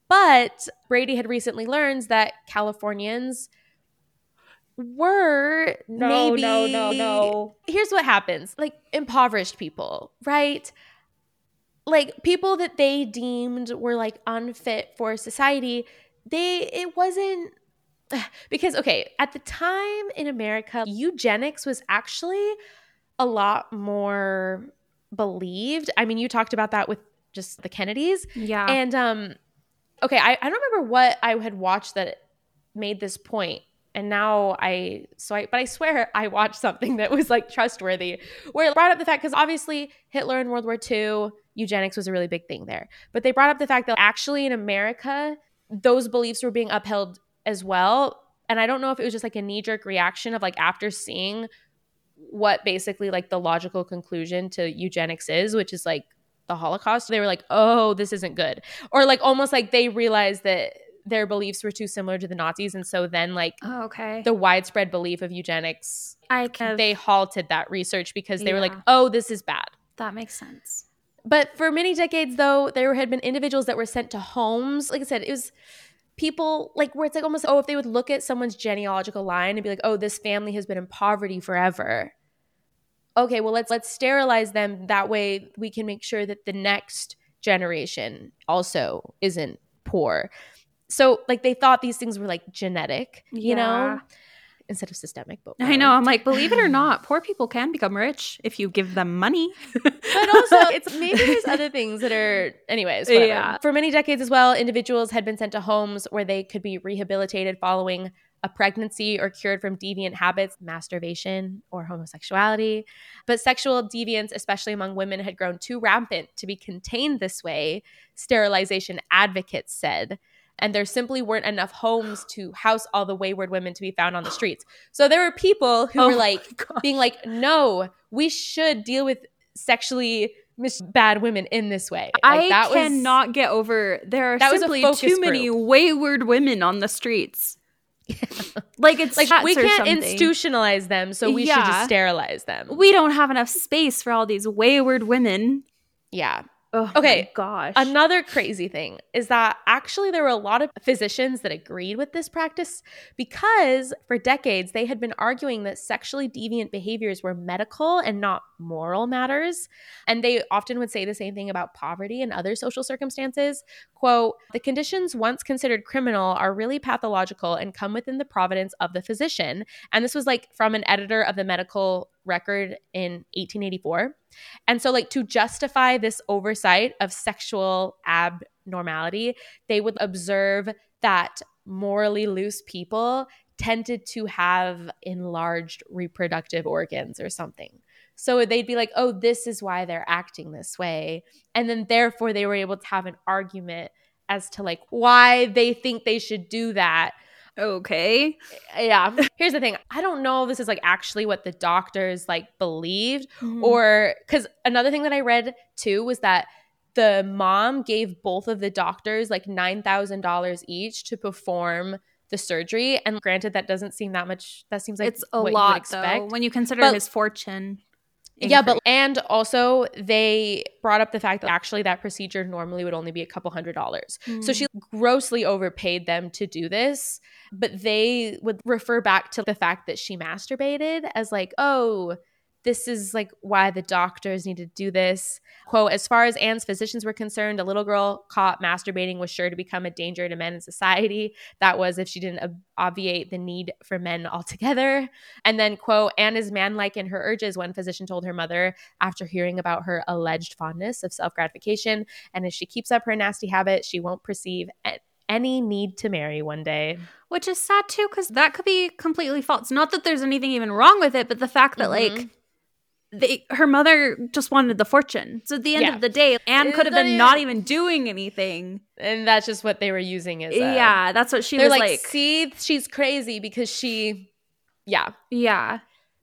But Brady had recently learned that Californians were No, maybe... no, no, no. Here's what happens. Like impoverished people, right? like people that they deemed were like unfit for society, they it wasn't because okay, at the time in America, eugenics was actually a lot more believed. I mean, you talked about that with just the Kennedys. Yeah. And um okay, I, I don't remember what I had watched that made this point. And now I, so I, but I swear I watched something that was like trustworthy where it brought up the fact, because obviously Hitler in World War Two, eugenics was a really big thing there. But they brought up the fact that actually in America, those beliefs were being upheld as well. And I don't know if it was just like a knee jerk reaction of like after seeing what basically like the logical conclusion to eugenics is, which is like the Holocaust. They were like, oh, this isn't good. Or like almost like they realized that their beliefs were too similar to the Nazis. And so then like oh, okay. the widespread belief of eugenics, I kind they halted that research because they yeah. were like, oh, this is bad. That makes sense. But for many decades, though, there had been individuals that were sent to homes. Like I said, it was people like where it's like almost, oh, if they would look at someone's genealogical line and be like, oh, this family has been in poverty forever. Okay, well, let's let's sterilize them. That way we can make sure that the next generation also isn't poor. So like they thought these things were like genetic, you yeah. know, instead of systemic. But I know. I'm like, believe it or not, poor people can become rich if you give them money. But also it's maybe there's other things that are anyways. Whatever. Yeah. For many decades as well, individuals had been sent to homes where they could be rehabilitated following a pregnancy or cured from deviant habits, masturbation or homosexuality. But sexual deviance, especially among women, had grown too rampant to be contained this way, sterilization advocates said. And there simply weren't enough homes to house all the wayward women to be found on the streets. So there were people who oh were like being like, no, we should deal with sexually mis- bad women in this way. Like, I that cannot was, get over there are that simply was too many group. wayward women on the streets. Like it's like we can't something. institutionalize them, so we yeah. should just sterilize them. We don't have enough space for all these wayward women. Yeah. Oh okay. My gosh. Another crazy thing is that actually there were a lot of physicians that agreed with this practice because for decades they had been arguing that sexually deviant behaviors were medical and not moral matters. And they often would say the same thing about poverty and other social circumstances. Quote, the conditions once considered criminal are really pathological and come within the providence of the physician. And this was like from an editor of the medical record in eighteen eighty-four. And so like to justify this oversight of sexual abnormality, they would observe that morally loose people tended to have enlarged reproductive organs or something. So they'd be like, oh, this is why they're acting this way. And then therefore they were able to have an argument as to like why they think they should do that. Okay. Yeah. Here's the thing. I don't know if this is like actually what the doctors like believed Mm-hmm. or because another thing that I read too was that the mom gave both of the doctors like nine thousand dollars each to perform the surgery. And granted, that doesn't seem that much. That seems like it's a what lot you would expect. though when you consider but, his fortune. Yeah, but and also they brought up the fact that actually that procedure normally would only be a couple hundred dollars. Mm. So she grossly overpaid them to do this, but they would refer back to the fact that she masturbated as like, oh, this is like why the doctors need to do this. Quote, as far as Anne's physicians were concerned, a little girl caught masturbating was sure to become a danger to men in society. That was if she didn't ob- obviate the need for men altogether. And then, quote, Anne is manlike in her urges, one physician told her mother after hearing about her alleged fondness of self-gratification. And if she keeps up her nasty habit, she won't perceive a- any need to marry one day. Which is sad too, because that could be completely false. Not that there's anything even wrong with it, but the fact that mm-hmm. like They, her mother just wanted the fortune. So at the end yeah. of the day, Anne It's could have been even, not even doing anything. And that's just what they were using as a, yeah, that's what she they're was like, like. See, she's crazy because she, yeah. Yeah.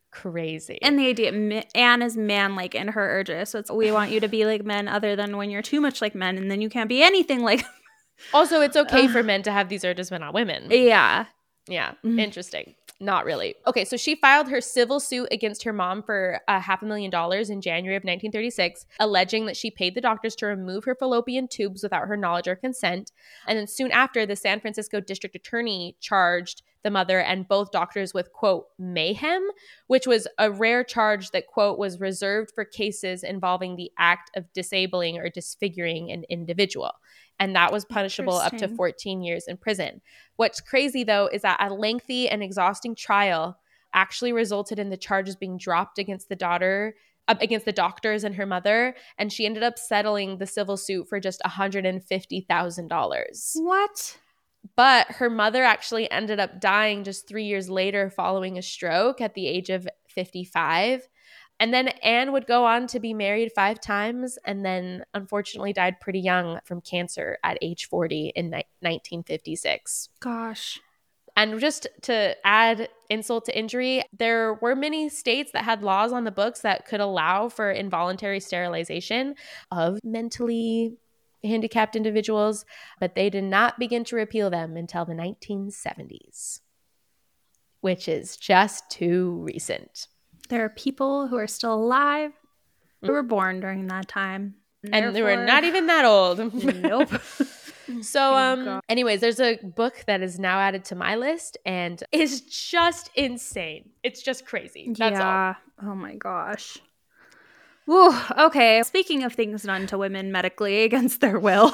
Crazy. And the idea, Anne is man-like in her urges. So it's, we want you to be like men other than when you're too much like men. And then you can't be anything like Also, it's okay for men to have these urges but not women. Yeah. Yeah. Mm-hmm. Interesting. Not really. Okay, so she filed her civil suit against her mom for uh, half a million dollars in January of nineteen thirty-six, alleging that she paid the doctors to remove her fallopian tubes without her knowledge or consent. And then soon after, the San Francisco district attorney charged the mother and both doctors with, quote, mayhem, which was a rare charge that, quote, was reserved for cases involving the act of disabling or disfiguring an individual. And that was punishable up to fourteen years in prison. What's crazy, though, is that a lengthy and exhausting trial actually resulted in the charges being dropped against the daughter, uh, against the doctors and her mother, and she ended up settling the civil suit for just one hundred fifty thousand dollars. What? But her mother actually ended up dying just three years later following a stroke at the age of fifty-five. And then Anne would go on to be married five times and then unfortunately died pretty young from cancer at age forty in ni- nineteen fifty-six. Gosh. And just to add insult to injury, there were many states that had laws on the books that could allow for involuntary sterilization of mentally handicapped individuals, but they did not begin to repeal them until the nineteen seventies, which is just too recent. There are people who are still alive who were born during that time. And, and they were not even that old. Nope. So um anyways, there's a book that is now added to my list and is just insane. It's just crazy. That's yeah. all. Oh my gosh. Ooh, okay. Speaking of things done to women medically against their will.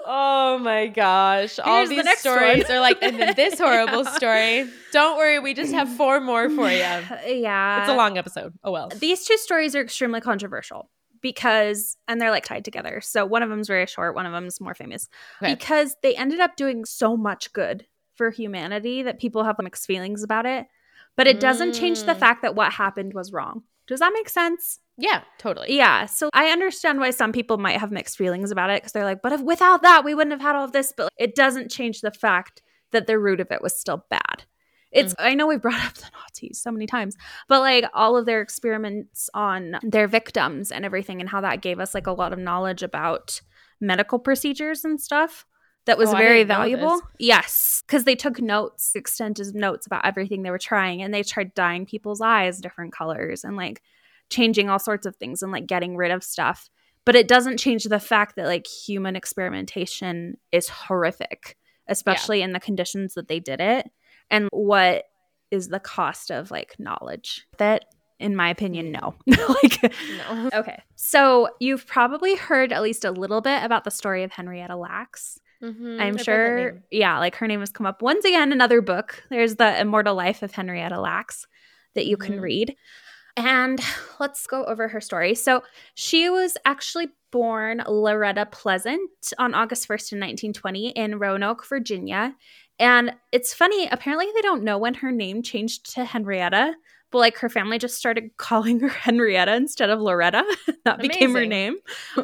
Oh my gosh. All Here's these the stories one. are like, and then this horrible yeah. story. Don't worry, we just have four more for you. Yeah. It's a long episode. Oh well. These two stories are extremely controversial because, and they're like tied together. So one of them's very short, one of them's more famous. Okay. Because they ended up doing so much good for humanity that people have mixed feelings about it. But it doesn't mm. change the fact that what happened was wrong. Does that make sense? Yeah, totally. Yeah. So I understand why some people might have mixed feelings about it because they're like, but if without that, we wouldn't have had all of this. But it doesn't change the fact that the root of it was still bad. It's, mm-hmm. I know we brought up the Nazis so many times, but like all of their experiments on their victims and everything and how that gave us like a lot of knowledge about medical procedures and stuff. That was oh, very valuable. Yes. Because they took notes, extensive notes about everything they were trying. And they tried dyeing people's eyes different colors and like changing all sorts of things and like getting rid of stuff. But it doesn't change the fact that like human experimentation is horrific, especially yeah. in the conditions that they did it. And what is the cost of like knowledge? That, in my opinion, no. like, no. Okay. So you've probably heard at least a little bit about the story of Henrietta Lacks. Mm-hmm. I'm I've sure, yeah, like her name has come up once again, another book. There's The Immortal Life of Henrietta Lacks that you mm-hmm. can read. And let's go over her story. So she was actually born Loretta Pleasant on August first in nineteen twenty in Roanoke, Virginia. And it's funny, apparently they don't know when her name changed to Henrietta, but like her family just started calling her Henrietta instead of Loretta. That Amazing. Became her name.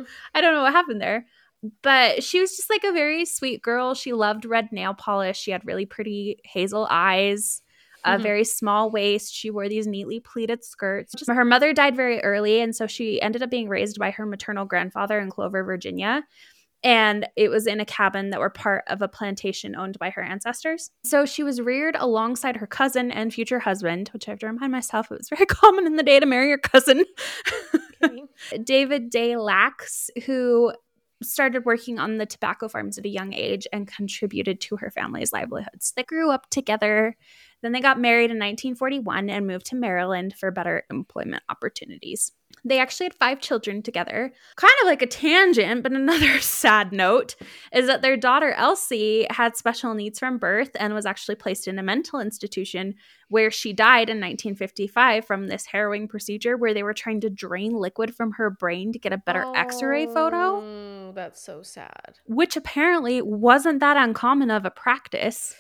I don't know what happened there. But she was just like a very sweet girl. She loved red nail polish. She had really pretty hazel eyes, a mm-hmm. very small waist. She wore these neatly pleated skirts. Just, her mother died very early, and so she ended up being raised by her maternal grandfather in Clover, Virginia. And it was in a cabin that were part of a plantation owned by her ancestors. So she was reared alongside her cousin and future husband, which I have to remind myself, it was very common in the day to marry your cousin. Okay. David Day Lacks, who started working on the tobacco farms at a young age and contributed to her family's livelihoods. They grew up together. Then they got married in nineteen forty-one and moved to Maryland for better employment opportunities. They actually had five children together. Kind of like a tangent, but another sad note is that their daughter Elsie had special needs from birth and was actually placed in a mental institution where she died in nineteen fifty-five from this harrowing procedure where they were trying to drain liquid from her brain to get a better oh, x-ray photo. That's so sad. Which apparently wasn't that uncommon of a practice.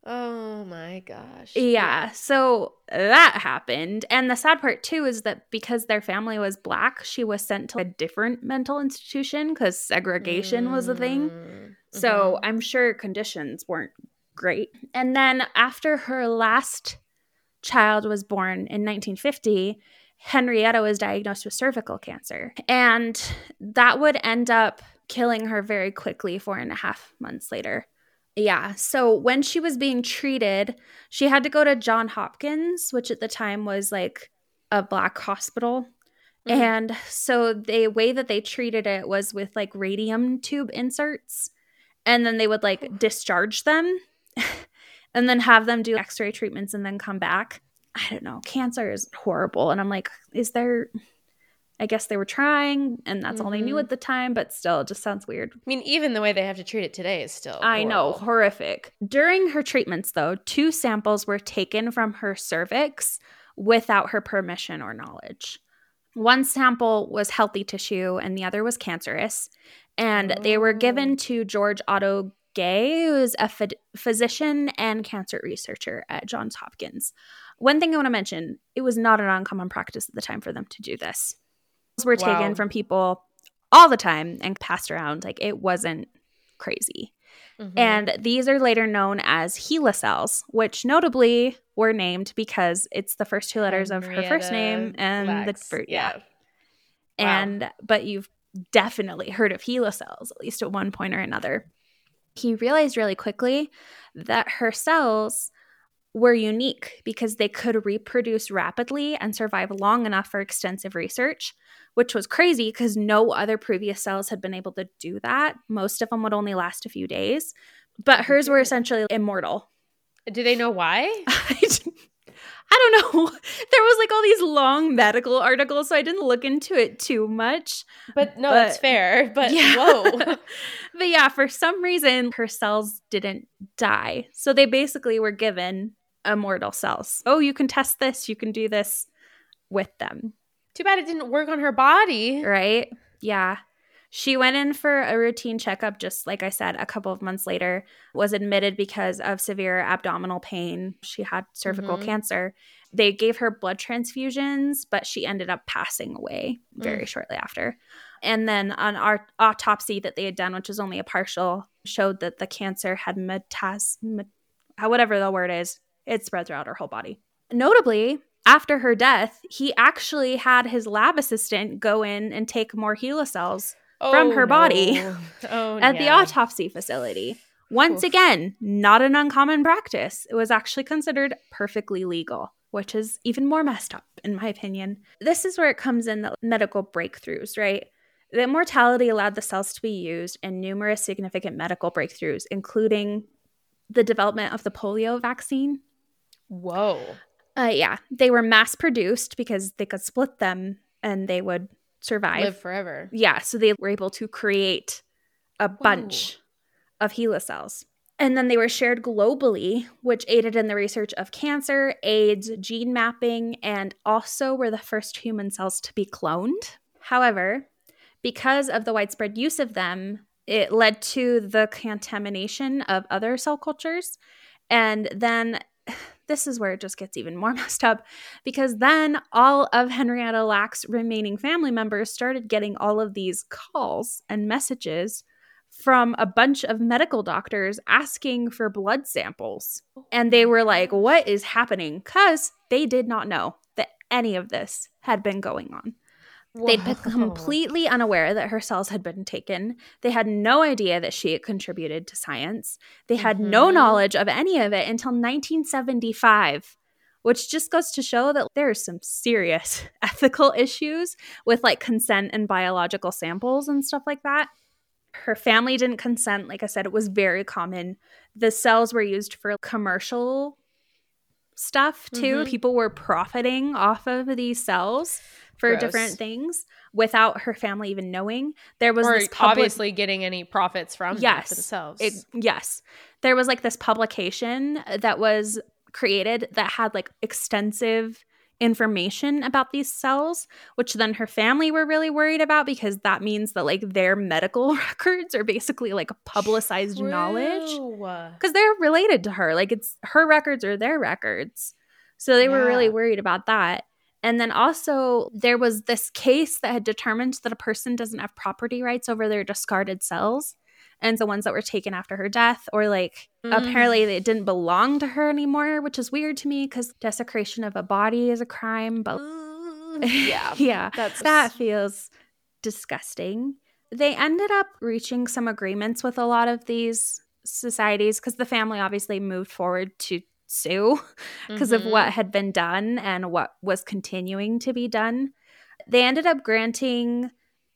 Oh my gosh. Yeah, so that happened. And the sad part too is that because their family was Black, she was sent to a different mental institution because segregation mm-hmm. was a thing. So mm-hmm. I'm sure conditions weren't great. And then after her last child was born in nineteen fifty, Henrietta was diagnosed with cervical cancer. And that would end up killing her very quickly four and a half months later. Yeah. So when she was being treated, she had to go to Johns Hopkins, which at the time was like a Black hospital. Mm-hmm. And so the way that they treated it was with like radium tube inserts. And then they would like discharge them. and then have them do x-ray treatments and then come back. I don't know. Cancer is horrible. And I'm like, is there, I guess they were trying and that's mm-hmm. all they knew at the time, but still, it just sounds weird. I mean, even the way they have to treat it today is still I horrible. know, horrific. During her treatments, though, two samples were taken from her cervix without her permission or knowledge. One sample was healthy tissue and the other was cancerous. And oh. they were given to George Otto Gay, who is a ph- physician and cancer researcher at Johns Hopkins. One thing I want to mention, it was not an uncommon practice at the time for them to do this. These were wow. taken from people all the time and passed around. Like, it wasn't crazy. Mm-hmm. And these are later known as HeLa cells, which notably were named because it's the first two letters Henrietta of her first name and Lacks. the first, yeah. yeah. Wow. And, but you've definitely heard of HeLa cells, at least at one point or another. He realized really quickly that her cells were unique because they could reproduce rapidly and survive long enough for extensive research, which was crazy because no other previous cells had been able to do that. Most of them would only last a few days, but hers were essentially immortal. Do they know why? I don't know. There was like all these long medical articles, so I didn't look into it too much. But no, but, that's fair. But yeah. whoa. But yeah, for some reason, her cells didn't die. So they basically were given immortal cells. Oh, you can test this. You can do this with them. Too bad it didn't work on her body. Right? Yeah. She went in for a routine checkup, just like I said, a couple of months later, was admitted because of severe abdominal pain. She had cervical mm-hmm. cancer. They gave her blood transfusions, but she ended up passing away very mm. shortly after. And then an art- autopsy that they had done, which was only a partial, showed that the cancer had metas, met- whatever the word is, it spread throughout her whole body. Notably, after her death, he actually had his lab assistant go in and take more HeLa cells oh, from her no. body oh, at yeah. the autopsy facility. Once Oof. again, not an uncommon practice. It was actually considered perfectly legal, which is even more messed up, in my opinion. This is where it comes in the medical breakthroughs, right? The immortality allowed the cells to be used in numerous significant medical breakthroughs, including the development of the polio vaccine. Whoa. Uh, yeah, they were mass produced because they could split them and they would survive. Live forever. Yeah, so they were able to create a bunch Whoa. of HeLa cells. And then they were shared globally, which aided in the research of cancer, AIDS, gene mapping, and also were the first human cells to be cloned. However, because of the widespread use of them, it led to the contamination of other cell cultures. And then this is where it just gets even more messed up, because then all of Henrietta Lacks' remaining family members started getting all of these calls and messages from a bunch of medical doctors asking for blood samples. And they were like, what is happening? Because they did not know that any of this had been going on. Whoa. They'd been completely unaware that her cells had been taken. They had no idea that she had contributed to science. They had mm-hmm. no knowledge of any of it until nineteen seventy-five, which just goes to show that there's some serious ethical issues with like consent and biological samples and stuff like that. Her family didn't consent. Like I said, it was very common. The cells were used for commercial stuff too. Mm-hmm. People were profiting off of these cells for Gross. different things without her family even knowing. There was or this public- obviously getting any profits from yes, them themselves. It, yes. There was like this publication that was created that had like extensive information about these cells, which then her family were really worried about because that means that like their medical records are basically like publicized True. knowledge because they're related to her. Like it's her records or their records. So they yeah. were really worried about that. And then also there was this case that had determined that a person doesn't have property rights over their discarded cells. And the ones that were taken after her death, or like mm. apparently they didn't belong to her anymore, which is weird to me because desecration of a body is a crime. But yeah, yeah, that's that feels disgusting. They ended up reaching some agreements with a lot of these societies because the family obviously moved forward to sue because mm-hmm. of what had been done and what was continuing to be done. They ended up granting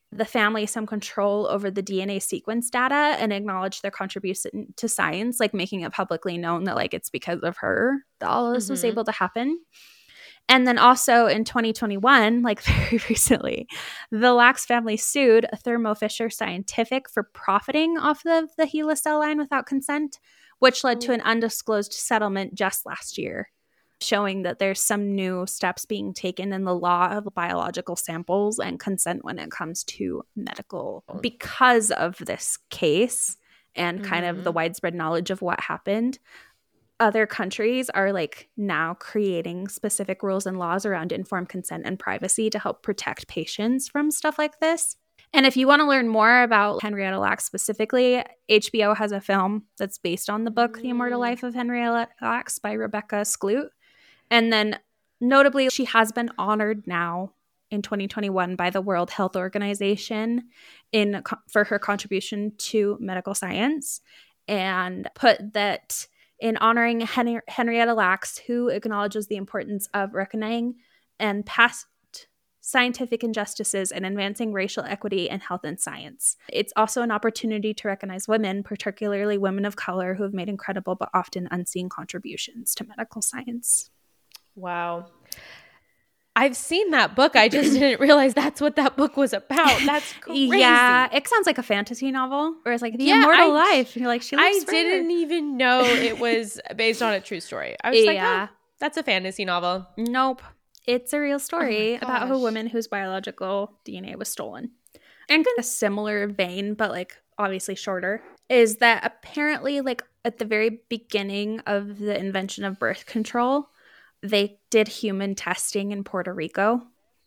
the family some control over the D N A sequence data and acknowledge their contribution to science, like making it publicly known that like it's because of her that all of this mm-hmm. was able to happen. And then also in twenty twenty-one, like very recently, the Lacks family sued Thermo Fisher Scientific for profiting off of the HeLa cell line without consent, which led to an undisclosed settlement just last year, showing that there's some new steps being taken in the law of biological samples and consent when it comes to medical. Because of this case and kind mm-hmm. of the widespread knowledge of what happened, other countries are like now creating specific rules and laws around informed consent and privacy to help protect patients from stuff like this. And if you want to learn more about Henrietta Lacks specifically, H B O has a film that's based on the book, The Immortal Life of Henrietta Lacks by Rebecca Skloot. And then notably, she has been honored now in twenty twenty-one by the World Health Organization in for her contribution to medical science, and put that in honoring Hen- Henrietta Lacks, who acknowledges the importance of reckoning and past scientific injustices and advancing racial equity in health and science. It's also an opportunity to recognize women, particularly women of color, who have made incredible but often unseen contributions to medical science. Wow. I've seen that book. I just didn't realize that's what that book was about. That's crazy. Yeah, it sounds like a fantasy novel, or it's like The yeah, Immortal I, Life. And you're like, she lives I forever. didn't even know it was based on a true story. I was yeah. like, oh, that's a fantasy novel. Nope. It's a real story oh about a woman whose biological D N A was stolen. And in a similar vein, but like obviously shorter, is that apparently like at the very beginning of the invention of birth control, they did human testing in Puerto Rico.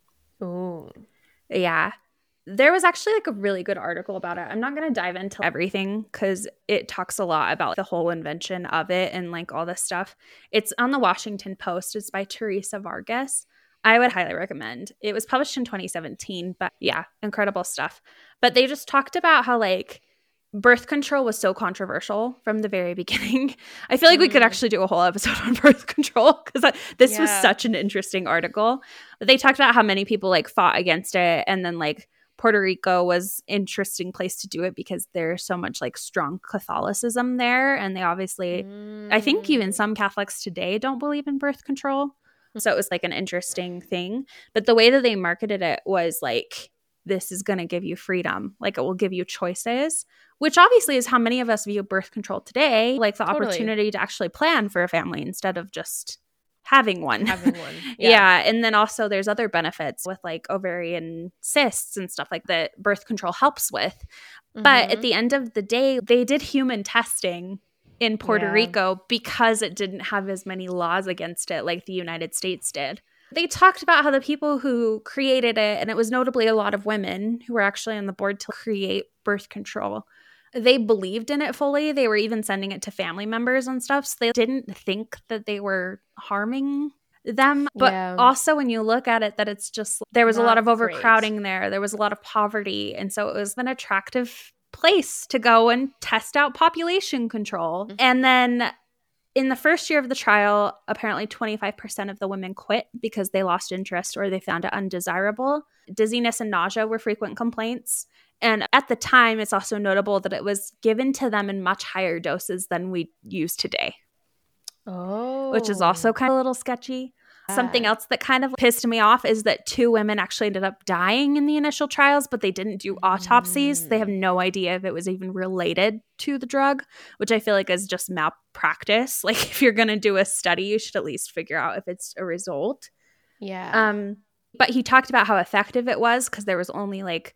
Ooh. Yeah. There was actually like a really good article about it. I'm not going to dive into everything because it talks a lot about the whole invention of it and like all this stuff. It's on the Washington Post. It's by Teresa Vargas. I would highly recommend. It was published in twenty seventeen, but yeah, incredible stuff. But they just talked about how like birth control was so controversial from the very beginning. I feel like mm. we could actually do a whole episode on birth control because this yeah. was such an interesting article. But they talked about how many people like fought against it, and then like Puerto Rico was an interesting place to do it because there's so much like strong Catholicism there, and they obviously, mm. I think even some Catholics today don't believe in birth control. So it was like an interesting thing. But the way that they marketed it was like, this is going to give you freedom. Like it will give you choices, which obviously is how many of us view birth control today. Like the totally. opportunity to actually plan for a family instead of just having one. Having one. Yeah. yeah. And then also there's other benefits with like ovarian cysts and stuff like that birth control helps with. Mm-hmm. But at the end of the day, they did human testing in Puerto yeah. Rico because it didn't have as many laws against it like the United States did. They talked about how the people who created it, and it was notably a lot of women who were actually on the board to create birth control, they believed in it fully. They were even sending it to family members and stuff. So they didn't think that they were harming them. But yeah. also when you look at it, that it's just, there was Not a lot of overcrowding great. there. There was a lot of poverty. And so it was an attractive place to go and test out population control. Mm-hmm. And then in the first year of the trial, apparently twenty-five percent of the women quit because they lost interest or they found it undesirable. Dizziness and nausea were frequent complaints. And at the time, it's also notable that it was given to them in much higher doses than we use today. Oh. Which is also kind of a little sketchy. Yeah. Something else that kind of pissed me off is that two women actually ended up dying in the initial trials, but they didn't do autopsies. Mm. They have no idea if it was even related to the drug, which I feel like is just malpractice. Like if you're going to do a study, you should at least figure out if it's a result. Yeah. Um, but he talked about how effective it was because there was only like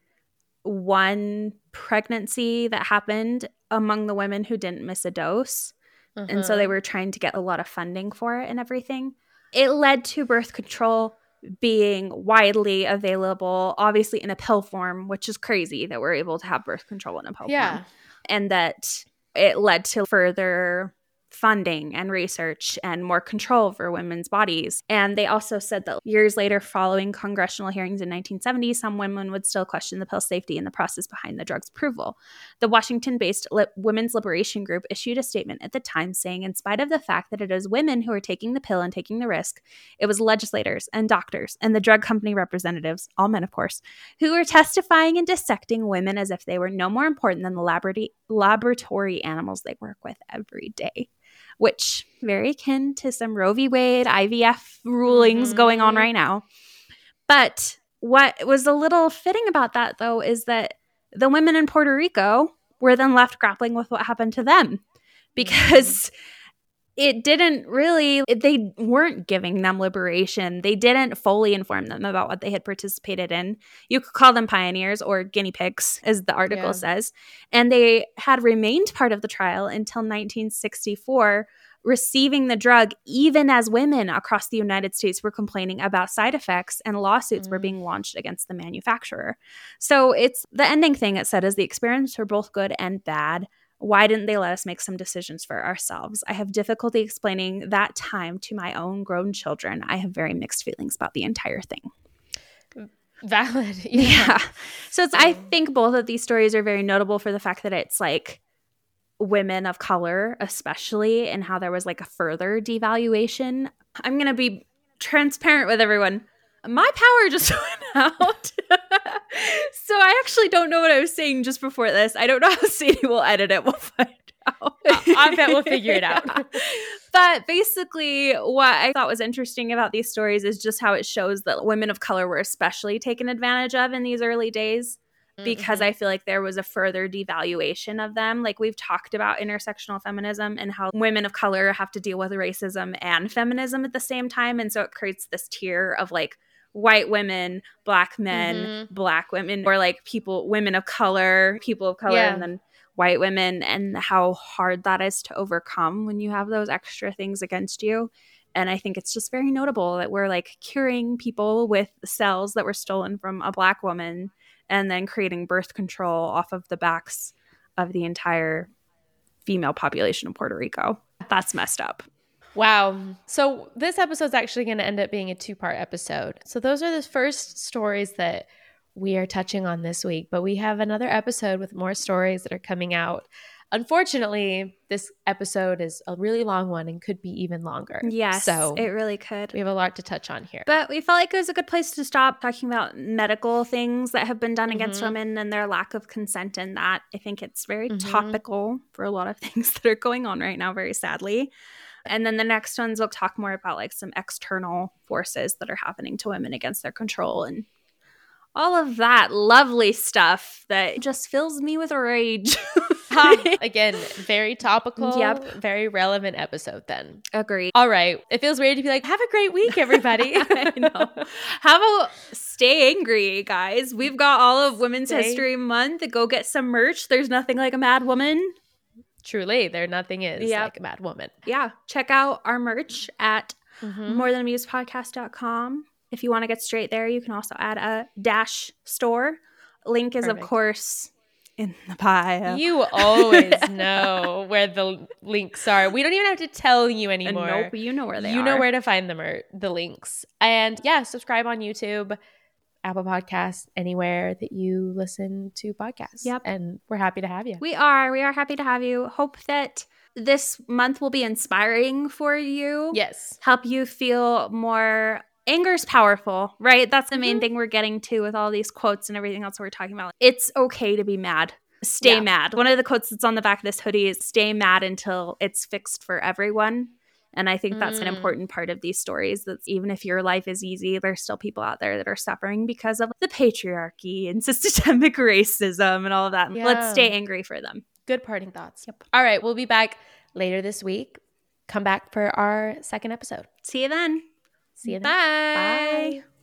one pregnancy that happened among the women who didn't miss a dose. Uh-huh. And so they were trying to get a lot of funding for it and everything. It led to birth control being widely available, obviously in a pill form, which is crazy that we're able to have birth control in a pill yeah. form. And that it led to further funding and research and more control for women's bodies. And they also said that years later, following congressional hearings in nineteen seventy, some women would still question the pill's safety and the process behind the drug's approval. The Washington-based Li- Women's Liberation Group issued a statement at the time saying, in spite of the fact that it is women who are taking the pill and taking the risk, it was legislators and doctors and the drug company representatives, all men of course, who were testifying and dissecting women as if they were no more important than the laboratory, laboratory animals they work with every day. Which very akin to some Roe v. Wade, I V F rulings mm-hmm. going on right now. But what was a little fitting about that, though, is that the women in Puerto Rico were then left grappling with what happened to them because mm-hmm. it didn't really, they weren't giving them liberation. They didn't fully inform them about what they had participated in. You could call them pioneers or guinea pigs, as the article yeah. says. And they had remained part of the trial until nineteen sixty-four, receiving the drug even as women across the United States were complaining about side effects and lawsuits mm. were being launched against the manufacturer. So it's the ending thing it said is the experiments were both good and bad. Why didn't they let us make some decisions for ourselves? I have difficulty explaining that time to my own grown children. I have very mixed feelings about the entire thing. Valid. Yeah. yeah. So it's, I think both of these stories are very notable for the fact that it's like women of color, especially, and how there was like a further devaluation. I'm going to be transparent with everyone. My power just went out. So I actually don't know what I was saying just before this. I don't know how Sadie will edit it. We'll find out. I bet we'll figure it out. Yeah. But basically, what I thought was interesting about these stories is just how it shows that women of color were especially taken advantage of in these early days. Because mm-hmm. I feel like there was a further devaluation of them. Like we've talked about intersectional feminism and how women of color have to deal with racism and feminism at the same time. And so it creates this tier of like white women, black men, mm-hmm. black women, or like people, women of color, people of color, yeah. and then white women, and how hard that is to overcome when you have those extra things against you. And I think it's just very notable that we're like curing people with cells that were stolen from a black woman and then creating birth control off of the backs of the entire female population of Puerto Rico. That's messed up. Wow. So this episode is actually going to end up being a two-part episode. So those are the first stories that we are touching on this week, but we have another episode with more stories that are coming out. Unfortunately, this episode is a really long one and could be even longer. Yes, so it really could. We have a lot to touch on here. But we felt like it was a good place to stop talking about medical things that have been done mm-hmm. against women and their lack of consent in that. I think it's very mm-hmm. topical for a lot of things that are going on right now, very sadly. And then the next ones will talk more about like some external forces that are happening to women against their control and all of that lovely stuff that just fills me with rage. Again, very topical, yep. very relevant episode then. Agreed. All right. It feels weird to be like, have a great week, everybody. I know. Have a stay angry, guys. We've got all of Women's stay. History Month. Go get some merch. There's nothing like a mad woman. Truly, there nothing is yep. like a mad woman. Yeah. Check out our merch at mm-hmm. more than a muse podcast dot com. If you want to get straight there, you can also add a dash store. Link is, Perfect. Of course, in the bio. You always know where the links are. We don't even have to tell you anymore. Uh, nope, you know where they you are. You know where to find them or the links. And yeah, subscribe on YouTube, Apple Podcasts, anywhere that you listen to podcasts. Yep. And we're happy to have you. We are. We are happy to have you. Hope that this month will be inspiring for you. Yes. Help you feel more... Anger's powerful, right? That's the main mm-hmm. thing we're getting to with all these quotes and everything else we're talking about. It's okay to be mad. Stay yeah. mad. One of the quotes that's on the back of this hoodie is stay mad until it's fixed for everyone. And I think that's mm. an important part of these stories, that even if your life is easy, there's still people out there that are suffering because of the patriarchy and systemic racism and all of that. Yeah. Let's stay angry for them. Good parting thoughts. Yep. All right. We'll be back later this week. Come back for our second episode. See you then. See you then. Bye. Bye.